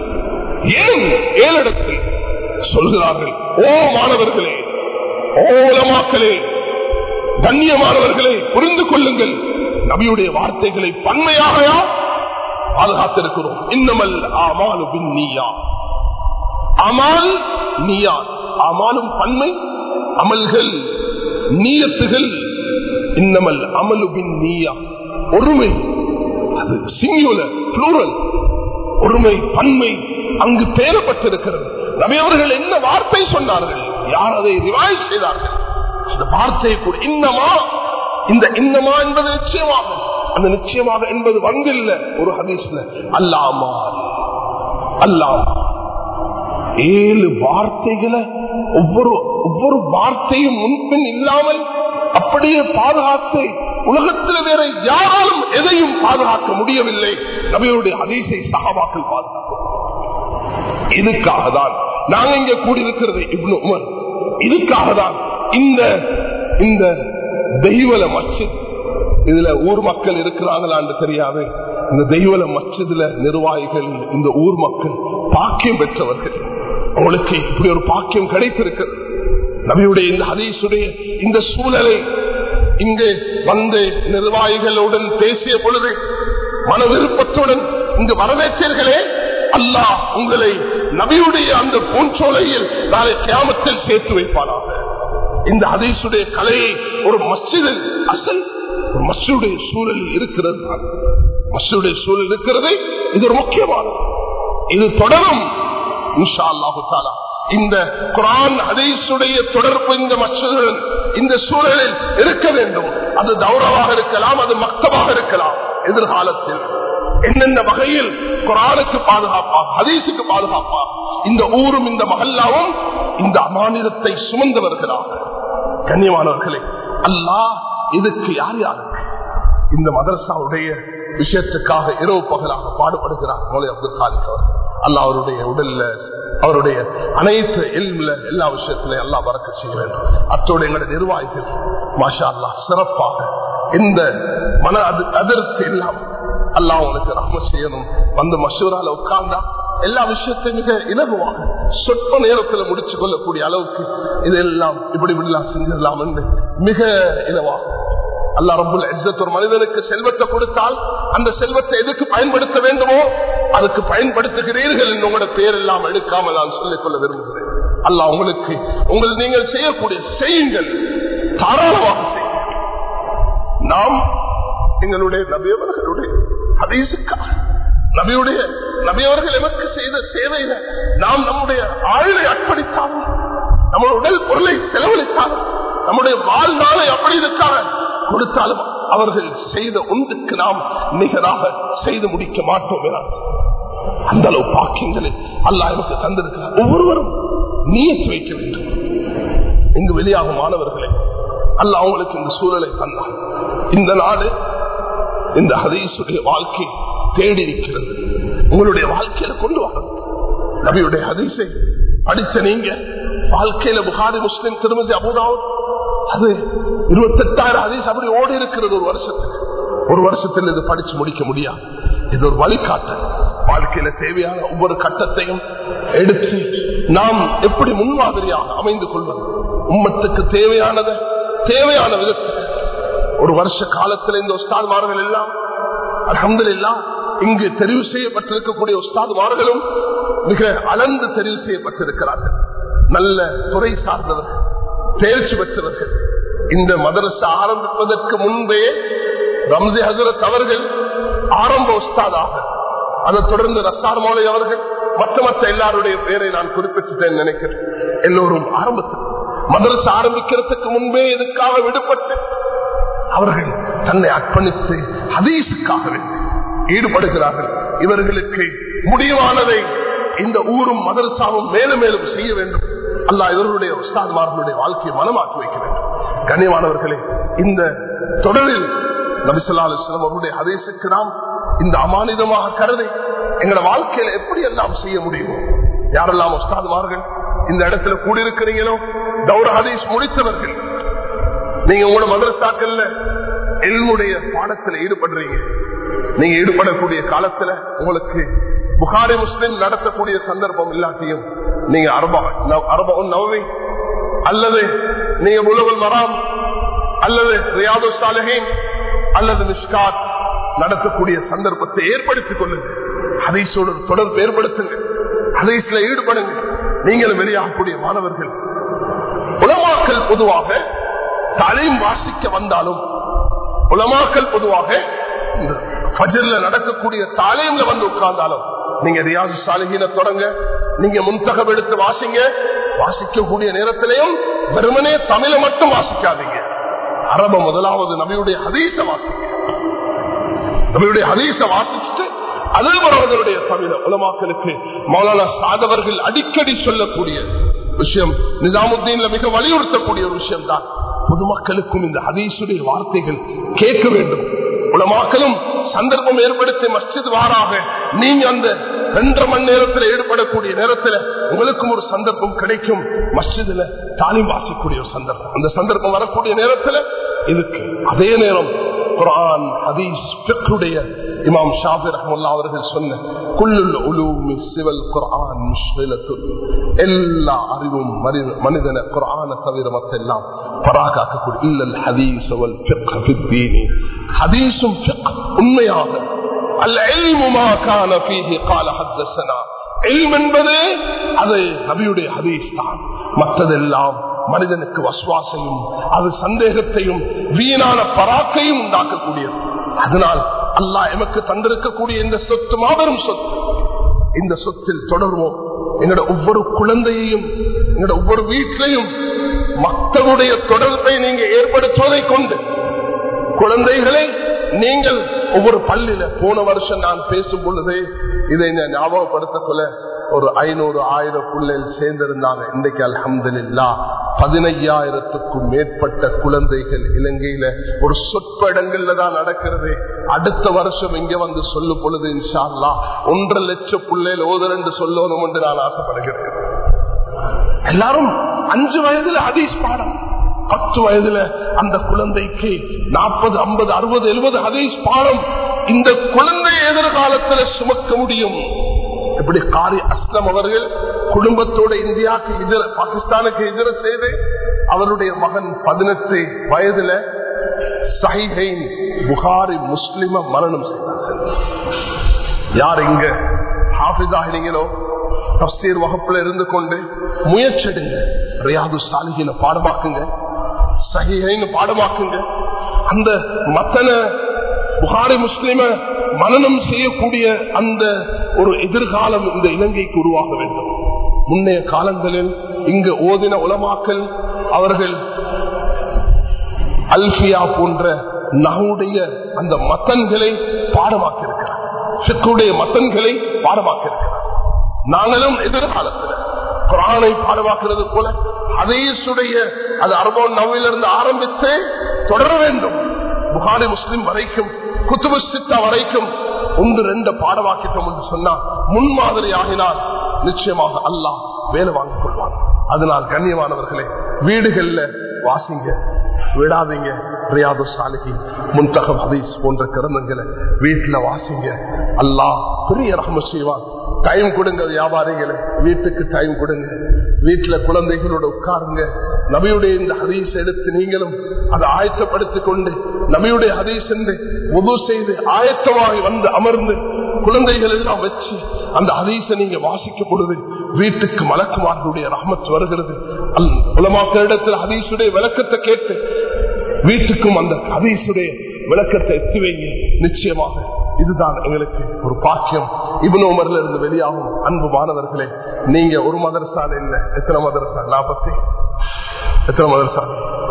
ஏன் ஏழு இடத்தில் சொல்கிறார்கள்? ஓ மாணவர்களே, ஓ உலமாக்களே, கண்ணியமானவர்களே, புரிந்து கொள்ளுங்கள், நபியுடைய வார்த்தைகளை பன்மையாக பாதுகாத்திருக்கிறோம். இன்னமல் ஆமாலு பின்னியா, அமால் நீயா, அமாலும் பன்மை, அமல்கள் நீயத்துகள். இன்னமல் அமலு பின்னியா, ஒருமை, அது சிங்குலர் ப்ளூரல், ஒருமை பன்மை அங்கு பேரப்பட்டிருக்கிறது. நபி அவர்கள் என்ன வார்த்தை சொன்னார்கள்? யார் அதை ரிவைஸ் செய்தார்கள்? அந்த வார்த்தை கூட இன்னமா, இந்த இன்னமா என்பது நிச்சயமாக, அந்த நிச்சயமாக என்பது வங்கில்ல ஒரு ஹதீஸ்ல அல்லாமா அல்லாமா ஏழு வார்த்தைகளை ஒவ்வொரு ஒவ்வொரு வார்த்தையும் முன்பின் இல்லாமல் அப்படியே பாதுகாத்து உலகத்தில் வேற யாராலும் எதையும் பாதுகாக்க முடியவில்லை. நபியுடைய ஹதீஸை சஹாபாக்கள் பாதுகாக்க. இதுக்காக தான் நாங்க இங்க கூடியிருக்கிறது இப்னு உமர். இதுக்காக தான் இந்த இந்த தெய்வல மஸ்ஜித், இதுல ஊர் மக்கள் இருக்கிறாங்களான்னு தெரியாது. இந்த தெய்வல மஸ்ஜிதுல நிர்வாகிகள், இந்த ஊர் மக்கள் பாக்கியம் பெற்றவர்கள். அவங்களுக்கு இப்படி ஒரு பாக்கியம் கிடைத்திருக்கிறது. நபியுடைய இந்த ஹதீஸுடைய இந்த சூழலை இங்கு வந்து நிர்வாகிகளுடன் பேசிய பொழுது மன விருப்பத்துடன் இங்கு வரவேற்றீர்களே, அல்லாஹ் உங்களை நபியுடைய அந்த பூஞ்சோலையில் நாளை கியாமத்தில் சேர்த்து வைப்பானாக. இந்த ஹதீஸுடைய கலையை ஒரு மஸ்ஜிதில் அசல் ஒரு மஸ்ஜிதுடைய சூழலில் இருக்கிறது. மஸ்ஜிதுடைய சூழல் இருக்கிறது. இது ஒரு முக்கியமானது. இது தொடரும் இன்ஷா அல்லாஹு தஆலா. இந்த குர்ஆன் ஹதீஸுடைய தொடர்பு இந்த மஸ்ஜிதுடன் இந்த சூழலில் இருக்க வேண்டும். அது தௌராவாக இருக்கலாம், அது மக்தபாக இருக்கலாம். எதிர்காலத்தில் என்னென்ன வகையில் குர்ஆனுக்கு பாதுகாப்பா, ஹதீஸுக்கு பாதுகாப்பா, இந்த ஊரும் இந்த மஹல்லாவும் இந்த அமானிதத்தை சுமந்து வருகிறார். கண்ணியமானவர்களே, அல்லாஹ் இதுக்கு யார் யாருக்கு இந்த மதரசாவுடைய விஷயத்துக்காக இரவு பகலாக பாடுபடுகிறார் மௌலை அப்துல் காலிக் அவர். அல்லாஹ் அவருடைய உடல்ல, அவருடைய அனைத்து இல்மில எல்லா விஷயத்திலையும் அல்லாஹ் பரக்கத் செய்ய வேண்டும். அத்தோடு எங்களுடைய நிர்வாகிகள் மாஷா அல்லாஹ் சிறப்பாக இந்த மன அதிர்ச்சி இல்லாமல் அல்லாஹ் உங்களுக்கு ரஹ்மத் செய்யணும். வந்து மஷூரால உட்கார்ந்தா எல்லா விஷயத்தையும் மிக இலகுவாக சொற்ப நேரத்தில் முடிச்சு கொள்ளக்கூடிய அளவுக்கு இதெல்லாம் இப்படி இப்படிலாம் செஞ்சிடலாம் என்று மிக இலவாக அல்லாஹ் ரப்புல் இஸ்ஸத் ஒரு மனிதனுக்கு செல்வத்தை கொடுத்தால் அந்த செல்வத்தை எதுக்கு பயன்படுத்த வேண்டுமோ அதுக்கு பயன்படுத்துகிறீர்கள் என்று உங்களோட பேர் எல்லாம் எடுக்காமல் நான் சொல்லிக் கொள்ள விரும்புகிறேன். அல்லாஹ் உங்களுக்கு உங்கள் நீங்கள் செய்யக்கூடிய செய்யுங்கள், தாராளமாக செய்யுங்கள். நாம் எங்களுடைய நபியவர்களுடைய ஹதீஸுக்காக நபியுடைய நபியவர்கள் எமக்கு செய்த சேவையில நாம் நம்முடைய ஆயுளை அர்ப்பணித்தாலும், நம்முடைய உடல் பொருளை செலவழித்தாலும், நம்முடைய வாழ்நாளை அப்படி இருக்காக கொடுத்தாலும் அவர்கள் செய்த ஒன்றுக்கு நாம் நிகராக செய்து முடிக்க மாட்டோம். அந்த அளவு பாக்கியங்களை அல்லாஹ் எனக்கு தந்திருக்கிறார். ஒவ்வொருவரும் நியத் வைக்க வேண்டும். இங்கு வெளியாகும் மாணவர்களை அல்லாஹ் அவங்களுக்கு இந்த சூழலை தந்தார். இந்த நாடு இந்த ஹதீஸுடைய வாழ்க்கை தேடி இருக்கிறது. உங்களுடைய வாழ்க்கையில கொண்டு வரணும். நபியுடைய ஹதீஸை படிச்ச நீங்க வாழ்க்கையில புகாரி, முஸ்லிம், திருமதி, அபூதாவுத் அது இருபத்தி எட்டாயிரம் ஹதீஸ் அப்படி ஓடி இருக்கிறது. ஒரு வருஷத்துக்கு ஒரு வருஷத்தில் இது படிச்சு முடிக்க முடியாது. இது ஒரு வழிகாட்டல். வாழ்க்கையில தேவையான ஒவ்வொரு கட்டத்தையும் எடுத்து நாம் எப்படி முன்மாதிரியாக அமைந்து கொள்வது, உம்மத்துக்கு தேவையானதை தேவையான விதத்தில் ஒரு வருஷ காலத்தில் இந்த உஸ்தாத்மார்கள் எல்லாம் அல்ஹம்துலில்லாஹ் இங்கு தெரிவு செய்யப்பட்டிருக்கக்கூடிய உஸ்தாத்மார்களும் மிக அளந்து தெரிவு செய்யப்பட்டிருக்கிறார்கள். நல்ல துறை சார்ந்தவர்கள், தேர்ச்சி பெற்றவர்கள். இந்த மதரசா ஆரம்பிப்பதற்கு முன்பே ரம்சி ஹசரத் அவர்கள் ஆரம்ப உஸ்தாதாக, அதை தொடர்ந்து ரஸ்தார் மௌலை அவர்கள், மற்ற மற்ற எல்லாருடைய பேரை நான் குறிப்பிட்டேன் நினைக்கிறேன். எல்லோரும் ஆரம்பத்தில் மதரசா ஆரம்பிக்கிறதுக்கு முன்பே இதுக்காக விடுபட்டு அவர்கள் தன்னை அர்ப்பணித்து ஹதீஸுக்காக ஈடுபடுகிறார்கள். இவர்களுக்கு முடிவானதை இந்த ஊரும் மதரசாவும் மேலும் மேலும் செய்ய வேண்டும். அல்லாஹ் இவர்களுடைய உஸ்தாத்மார்களுடைய வாழ்க்கையை மனமாக்கி வைக்க வேண்டும். கண்ணியமானவர்களே, இந்த தொடரில் நபி ஸல்லல்லாஹு அலைஹி வஸல்லம் அவருடைய ஹதீஸுக்கு நாம் இந்த அமானிதமாக கருதி எங்களோட வாழ்க்கையில எப்படி எல்லாம் செய்ய முடியுமோ, யாரெல்லாம் உஸ்தாத்மார்கள் இந்த இடத்துல கூடியிருக்கிறீங்களோ, தௌர ஹதீஸ் முடித்தவர்கள், நீங்க உங்களோட மதரசாக்கள்ல இல்முடைய பாடத்துல ஈடுபடுறீங்க. நீங்க ஈடுபடக்கூடிய காலத்துல உங்களுக்கு புகாரி, முஸ்லிம் நடத்தக்கூடிய சந்தர்ப்பம் இல்லாட்டியும் நீங்க அரபுன் நவவி அல்லது நீங்க புலுகுல் மராம் அல்லது ரியாது ஸாலிஹீன் அல்லது மிஷ்காத் நடத்தக்கூடிய சந்தர்ப்பத்தை ஏற்படுத்திக் கொள்ளுங்க. ஹதீஸோடு தொடர்பு ஏற்படுத்துங்க. ஹதீஸ்ல ஈடுபடுங்க. நீங்களும் வெளியாகக்கூடிய மாணவர்கள், உலமாக்கள் பொதுவாக தலீம் வாசிக்க வந்தாலும், உலமாக்கள் பொதுவாக ஃபஜ்ர்ல நடக்கக்கூடிய தாலீம்ல வந்து உட்கார்ந்தாலும், நீங்க ரியாது ஸாலிஹீன தொடங்க, நீங்க முன்தகப் எடுத்து வாசிங்க. வாசிக்கக்கூடிய நேரத்திலையும் வெறுமனே தமிழை மட்டும் வாசிக்காதீங்க. அரப முதலாவது நபியுடைய ஹதீஸ வாசிங்க. நபியுடைய ஹதீஸ வாசிச்சுட்டு அதில் வருவதனுடைய தமிழ உலமாக்களுக்கு மௌலானா சாதவர்கள் அடிக்கடி சொல்லக்கூடிய விஷயம், நிஜாமுத்தீன்ல மிக வலியுறுத்தக்கூடிய ஒரு விஷயம் தான், பொதுமக்களுக்கும் இந்த ஹதீஸுடைய வார்த்தைகள் கேட்க வேண்டும். உலமாக்களும் சந்தர்ப்பம் ஏற்படுத்தி மஸ்ஜித் வாராக நீங்க அந்த ரெண்டரை மணி நேரத்தில் ஈடுபடக்கூடிய நேரத்தில் உங்களுக்கும் ஒரு சந்தர்ப்பம் கிடைக்கும். மஸ்ஜிதுல தாலீம் வாசிக்கூடிய ஒரு சந்தர்ப்பம், அந்த சந்தர்ப்பம் வரக்கூடிய நேரத்தில் இதுக்கு அதே நேரம் குர்ஆன், ஹதீஸ், ஃபிக்ஹுடைய இமாம் ஷாஃபி ரஹ்மத்துல்லாஹி அவர்கள் சொன்ன குல்லுல் உலூமி சிவல் குர்ஆன் முஷ்கிலத்துன், எல்லா அறிவும் மனிதனை குர்ஆனை தவிர மற்றெல்லாம் பராகாக்கக்கூடிய இல்லல் ஹதீஸ் வல் ஃபிக்ஹ் ஃபித்தீன், ஹதீஸும் ஃபிக்ஹ் உண்மையாக அல் இல்மு மா கான ஃபீஹி قال حدثنا இல்ம் என்பது அது நபியுடைய ஹதீஸ் தான். மற்றதெல்லாம் மனிதனுக்கு வஸ்வாசையும் அது சந்தேகத்தையும் வீணான பராக்கையும் உண்டாக்கக்கூடியது. அதனால் அல்லாஹ் எமக்கு தந்திருக்கக்கூடிய இந்த சொத்து மாபெரும் சொத்து. இந்த சொத்தில் தொடர்வோம். என்னோட ஒவ்வொரு குழந்தையையும் என்னோட ஒவ்வொரு வீட்டிலையும் மக்களுடைய தொடர்பை நீங்க ஏற்படுத்துவதை கொண்டு குழந்தைகளை நீங்கள் ஒவ்வொரு பள்ளியில போன வருஷம் நான் பேசும் பொழுது இதை ஞாபகப்படுத்தக்குள்ள ஒரு ஐநூறு ஆயிரம் பிள்ளைகள் சேர்ந்திருந்தாங்க. இன்றைக்கு அல்ஹம்துலில்லாஹ் பதினையாயிரத்துக்கும் மேற்பட்ட குழந்தைகள் இலங்கையில ஒரு சொற்ப இடங்கள்ல தான் நடக்கிறது. அடுத்த வருஷம் இங்க வந்து சொல்லும் பொழுது இன்ஷா அல்லாஹ் ஒன்றரை லட்சம் பிள்ளைகள் ஓதரண்டு சொல்லணும் என்று நான் ஆசைப்படுகிறேன். எல்லாரும் அஞ்சு வயதுல ஹதீஸ் பாடம், பத்து வயதுல அந்த குழந்தைக்கு நாற்பது ஐம்பது அறுபது எழுபது ஹதீஸ் பாடம். இந்த குழந்தை எதிர்காலத்தில் சுமக்க முடியும். இப்படி காரி அஸ்லம் அவர்கள் குடும்பத்தோட இந்தியாவுக்கு எதிர பாகிஸ்தானுக்கு எதிர செய்து அவருடைய மகன் பதினெட்டு வயதுல சஹீஹைன் புகாரி முஸ்லிம மரணம் செய்தார்கள். யார் இங்க ஹாஃபிஸாகிறீங்களோ தஃசீர் வகுப்புல இருந்து கொண்டு முயற்சிடுங்க, ரியாது சாலிஹின பாடமாக்குங்க, சஹீஹைன் பாடமாக்குங்க. அந்த மத்தன புகாரி முஸ்லிம மனனம் செய்யக்கூடிய அந்த ஒரு எதிர்காலம் இந்த இலங்கைக்கு உருவாக வேண்டும். முன்னைய காலங்களில் இங்கு ஓதின உலமாக்கள் அவர்கள் அல்பியா போன்ற நஹுடைய அந்த மத்தன்களை பாடமாக்கியிருக்கிறார், ஃபிக்ஹுடைய மத்தன்களை பாடமாக்கியிருக்கிறார். நாங்களும் எதிர்காலத்தில் குர்ஆனை பாடமாக்குறது போல ஹதீஸுடைய அது அர்பௌன் நவவியிலிருந்து ஆரம்பித்து தொடர வேண்டும். புகாரி முஸ்லிம் வரைக்கும் குத்துபு சித்தா வரைக்கும் ஒன்று ரெண்டு பாடவாக்கிட்டோம் என்று சொன்னா முன்மாதிரி ஆகினால் நிச்சயமாக அல்லாஹ் வேலை வாங்கிக் கொள்வான். அதனால் கண்ணியமானவர்களே, வீடுகள்ல வாசிங்க, விடாதீங்க. ரியாது சாலிஹின், முன்தகப் ஹதீஸ் போன்ற கிரந்தங்களை வீட்டுல வாசிங்க. அல்லாஹ் பெரிய ரஹ்மத் செய்வான். டைம் கொடுங்க வியாபாரிகளை, வீட்டுக்கு டைம் கொடுங்க. வீட்டுல குழந்தைகளோட உட்காருங்க. நபியுடைய இந்த ஹதீஸ் எடுத்து நீங்களும் அதை ஆயத்தப்படுத்திக் கொண்டு நபியுடைய ஹதீஸ் என்று உது செய்து ஆயத்தமாகி வந்து அமர்ந்து குழந்தைகள் எல்லாம் வச்சு அந்த ஹதீஸை நீங்க வாசிக்க பொழுது வீட்டுக்கு மலக்குமார்களுடைய ரஹ்மத் வருகிறது. அல் உலமாக்களிடத்தில் ஹதீஸுடைய விளக்கத்தை கேட்டு வீட்டுக்கும் அந்த ஹதீஸுடைய விளக்கத்தை எத்தி வைங்க. நிச்சயமாக இதுதான் எங்களுக்கு ஒரு பாக்கியம். இப்னு உமர்ல இருந்து வெளியாகும். அன்பு மாணவர்களே, நீங்க ஒரு மதரசா இல்ல, எத்தனை மதரசா? நாற்பத்தி எத்தனை மதரசா?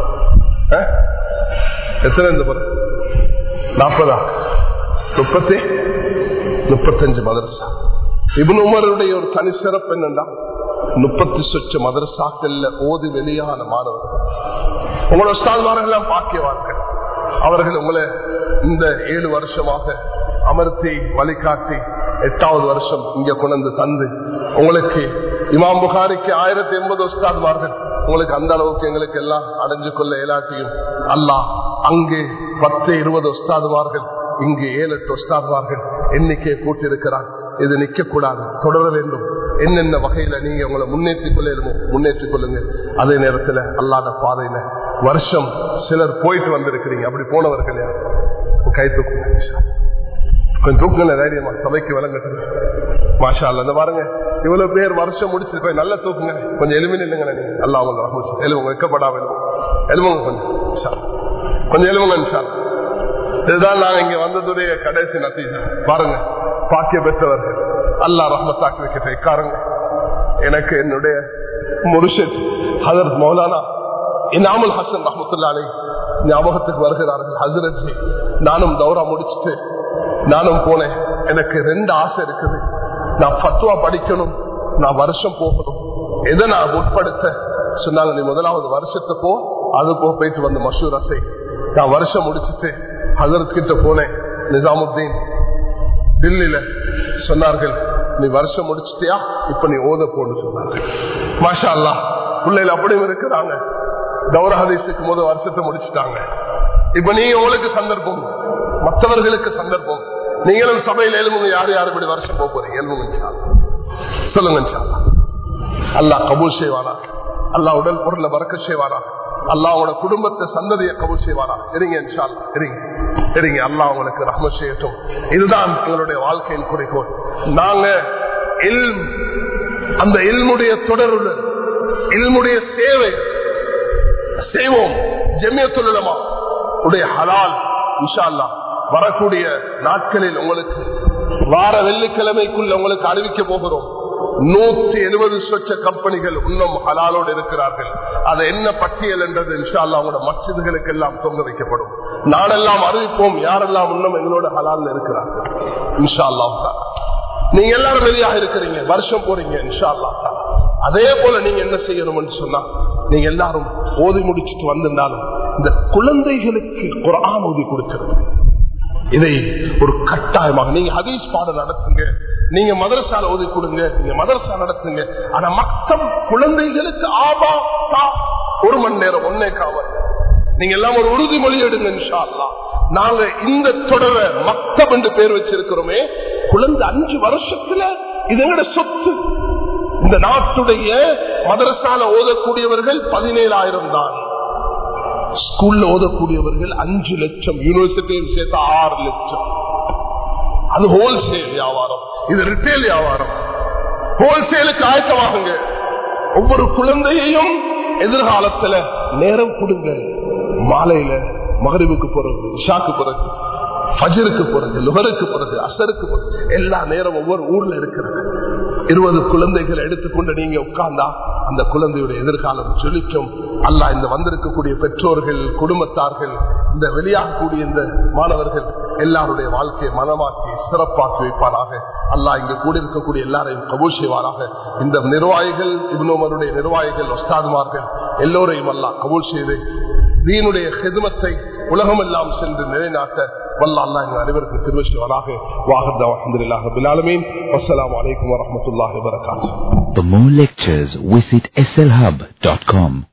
எத்தனை இந்த முறை? நாற்பதா? முப்பத்தி முப்பத்தஞ்சு மதரசா. இப்னு உமருடைய ஒரு தனி சிறப்பு என்னன்னா, முப்பத்தி சொச்ச மதரசாக்கள்ல ஓதி வெளியான மாணவர்கள் உங்களோட உஸ்தாத்மார்கள் பாக்கியவார்கள். அவர்கள் உங்களை இந்த ஏழு வருஷமாக அமர்த்தி வழிகாட்டி எட்டாவது வருஷம் இங்க கொண்டு தந்து உங்களுக்கு இமாம் புகாரிக்கு ஆயிரத்தி எண்பது உஸ்தாத்மார்கள் உங்களுக்கு அந்த அளவுக்கு எங்களுக்கு எல்லாம் அடைஞ்சு கொள்ள இயலாட்டியும் அல்லாஹ் அங்கே பத்து இருபது உஸ்தாத்மார்கள் இங்கு ஏழு எட்டு உஸ்தாத்மார்கள் எண்ணிக்கையை கூட்டியிருக்கிறார். இது நிக்க கூடாது, தொடர வேண்டும். என்னென்ன வகையில நீங்க உங்களை முன்னேற்றிக் கொள்ளணுமோ முன்னேற்றிக் கொள்ளுங்க. அதே நேரத்தில் அல்லாத பாதையில வருஷம் சிலர் போயிட்டு வந்திருக்கிறீங்க. அப்படி போனவர்கள் யார்? கை தூக்குங்க, கொஞ்சம் தூக்குங்க தைரியமா, சபைக்கு விளங்கட்டு. மாஷா அல்ல, அந்த பாருங்க இவ்வளவு பேர் வருஷம் முடிச்சு போய் நல்லா தூக்குங்க. கொஞ்சம் எலுமின் இல்லைங்க, அல்லா அவங்க எலுவுங்க, வைக்கப்படாம எலுவுங்க, கொஞ்சம் கொஞ்சம் எலுவுங்க. இதுதான் நாங்க இங்க வந்ததுடைய கடைசி நத்தீஜா. பாருங்க, பாக்கிய பெற்றவர்கள் அல்லா ரஹ்மத்தாக்கி வைக்க காருங்க. எனக்கு என்னுடைய முர்ஷித் ஹஜரத் மௌலானா இனாமுல் ஹசன் ரஹ்மத்துல்லாஹி அலைஹி ஞாபகத்துக்கு வருகிறார்கள். ஹஜரத் ஜி, நானும் தௌரா முடிச்சுட்டு நானும் போனேன். எனக்கு ரெண்டு ஆசை இருக்குது. நான் ஃபத்வா படிக்கணும், நான் வருஷம் போகணும். எதை நான் உட்படுத்த சொன்னாங்க, நீ முதலாவது வருஷத்தை போ, அது போ, போயிட்டு வந்து மஷூரா செய். நான் வருஷம் முடிச்சுட்டு ஹஜரத் கிட்ட போனேன். நிசாமுத்தீன் டில்லியில சொன்னார்கள், நீ வருஷம் முடிச்சுட்டியா, இப்ப நீ ஓத போன்னு சொன்னார்கள். மாஷா அல்லாஹ், பிள்ளைகள் அப்படியும் இருக்கிறாங்க. தௌரா ஹதீஸுக்கு முதல் வருஷத்தை முடிச்சுட்டாங்க. இப்ப நீங்க உங்களுக்கு சந்தர்ப்பம், மற்றவர்களுக்கு சந்தர்ப்பம். நீங்களும் சபையில் எழுமுங்க. யாரு யாரு இப்படி வருஷம் போக போறீங்க? எழுமுங்க, சொல்லுங்க. அல்லாஹ் கபூல் செய்வானா, அல்லாஹ் உடல் பொருளை பறக்க செய்வானா. அல்லாஹ் உங்களோட குடும்பத்தை சந்ததியை கபூல் செய்வாரா. இருங்க இன்ஷா அல்லாஹ், இருங்க இருங்க. அல்லாஹ் உங்களுக்கு ரஹ்மத் செய்யட்டும். இதுதான் எங்களுடைய வாழ்க்கையின் குறிக்கோள். நாங்க இல்ம், அந்த இல்முடைய தொடருடன் இல்முடைய சேவை செய்வோம். ஜமியத்துல் உலமா உடைய ஹலால் இன்ஷா அல்லாஹ் வரக்கூடிய நாட்களில் உங்களுக்கு வார வெள்ளிக்கிழமைக்குள்ள உங்களுக்கு அறிவிக்க போகிறோம். நூத்தி எழுபது சொச்ச கம்பெனிகள் இன்னும் ஹலாலோடு இருக்கிறார்கள். அது என்ன பட்டியல் என்றது இன்ஷா அல்லாஹ் உங்களோட மஸ்ஜிதுகளுக்கு எல்லாம் தொங்க வைக்கப்படும். நாளெல்லாம் அறிவிப்போம் யாரெல்லாம் இன்னும் எங்களோட ஹலால் இருக்கிறார்கள். இன்ஷா அல்லாஹ் நீங்க எல்லாரும் வெளியாக இருக்கிறீங்க, வருஷம் போறீங்க இன்ஷா அல்லாஹ். அதே போல நீங்க என்ன செய்யணும்னு சொன்னா, நீங்க எல்லாரும் ஓதி முடிச்சுட்டு வந்திருந்தாலும் இந்த குழந்தைகளுக்கு குர்ஆன் ஓதி கொடுக்கிறது இதை ஒரு கட்டாயமாக நீங்க ஹதீஸ் பாடம் நடத்துங்க, நீங்க மதரசால ஓதி கொடுங்க, நீங்க மதரசா நடத்துங்க. ஆனா மக்தம் குழந்தைகளுக்கு ஆபா ஒரு மணி நேரம் ஒன்னே காவல் நீங்க எல்லாம் ஒரு உறுதிமொழி எடுங்க இன்ஷா அல்லாஹ். நாங்க இந்த தொடரை மக்தம் என்று பேர் வச்சிருக்கிறோமே, குழந்தை அஞ்சு வருஷத்துல இது எங்கட சொத்து. இந்த நாட்டுடைய மதரசால ஓதக்கூடியவர்கள் பதினேழாயிரம் தான், ஸ்கூல்ல ஓதக்கூடியவர்கள் அஞ்சு லட்சம், யூனிவர்சிட்டியில் சேர்த்தா ஆறு லட்சம். அது ஹோல்சேல் வியாபாரம், இது ரிட்டேல் வியாபாரம். ஹோல்சேலுக்கு ஆயத்தமாகுங்க. ஒவ்வொரு குழந்தையையும் எதிர்காலத்துல நேரம் கொடுங்க. மாலையில மகரிபுக்கு பிறகு, இஷாக்கு பிறகு, ஃபஜ்ருக்கு பிறகு, லுஹருக்கு பிறகு, அசருக்கு பிறகு, எல்லா நேரம் ஒவ்வொரு ஊர்ல இருக்கிறது. இருபது குழந்தைகளை எடுத்துக்கொண்டு நீங்க உட்கார்ந்தா அந்த குழந்தையுடைய எதிர்காலம் ஜொலிக்கும். அல்லாஹ் இந்த வந்திருக்கக்கூடிய பெற்றோர்கள், குடும்பத்தார்கள், இந்த வெளியாகக்கூடிய இந்த மாணவர்கள் எல்லாருடைய வாழ்க்கையை மனமாக்கி சிறப்பாக்கி வைப்பாராக. அல்லாஹ் இங்கு கூடியிருக்கக்கூடிய எல்லாரையும் கபூல் செய்வாராக. இந்த நிர்வாகிகள், இப்னு உமருடைய நிர்வாகிகள், உஸ்தாதுமார்கள் எல்லோரையும் அல்லாஹ் கபூல் செய்து தீனுடைய ஹிதமத்தை உலகம் எல்லாம் சென்று நிலைநாட்ட வல்ல அல்லாஹ் எங்கள் அனைவருக்கும் திருவ செய்வாராக. வாஹித் அல்ஹம்துலில்லாஹி ரப்பில் ஆலமீன். வஸ்ஸலாமு அலைக்கும் வரஹ்மத்துல்லாஹி வபரகாத்துஹு.
For more lectures, visit S L hub dot com.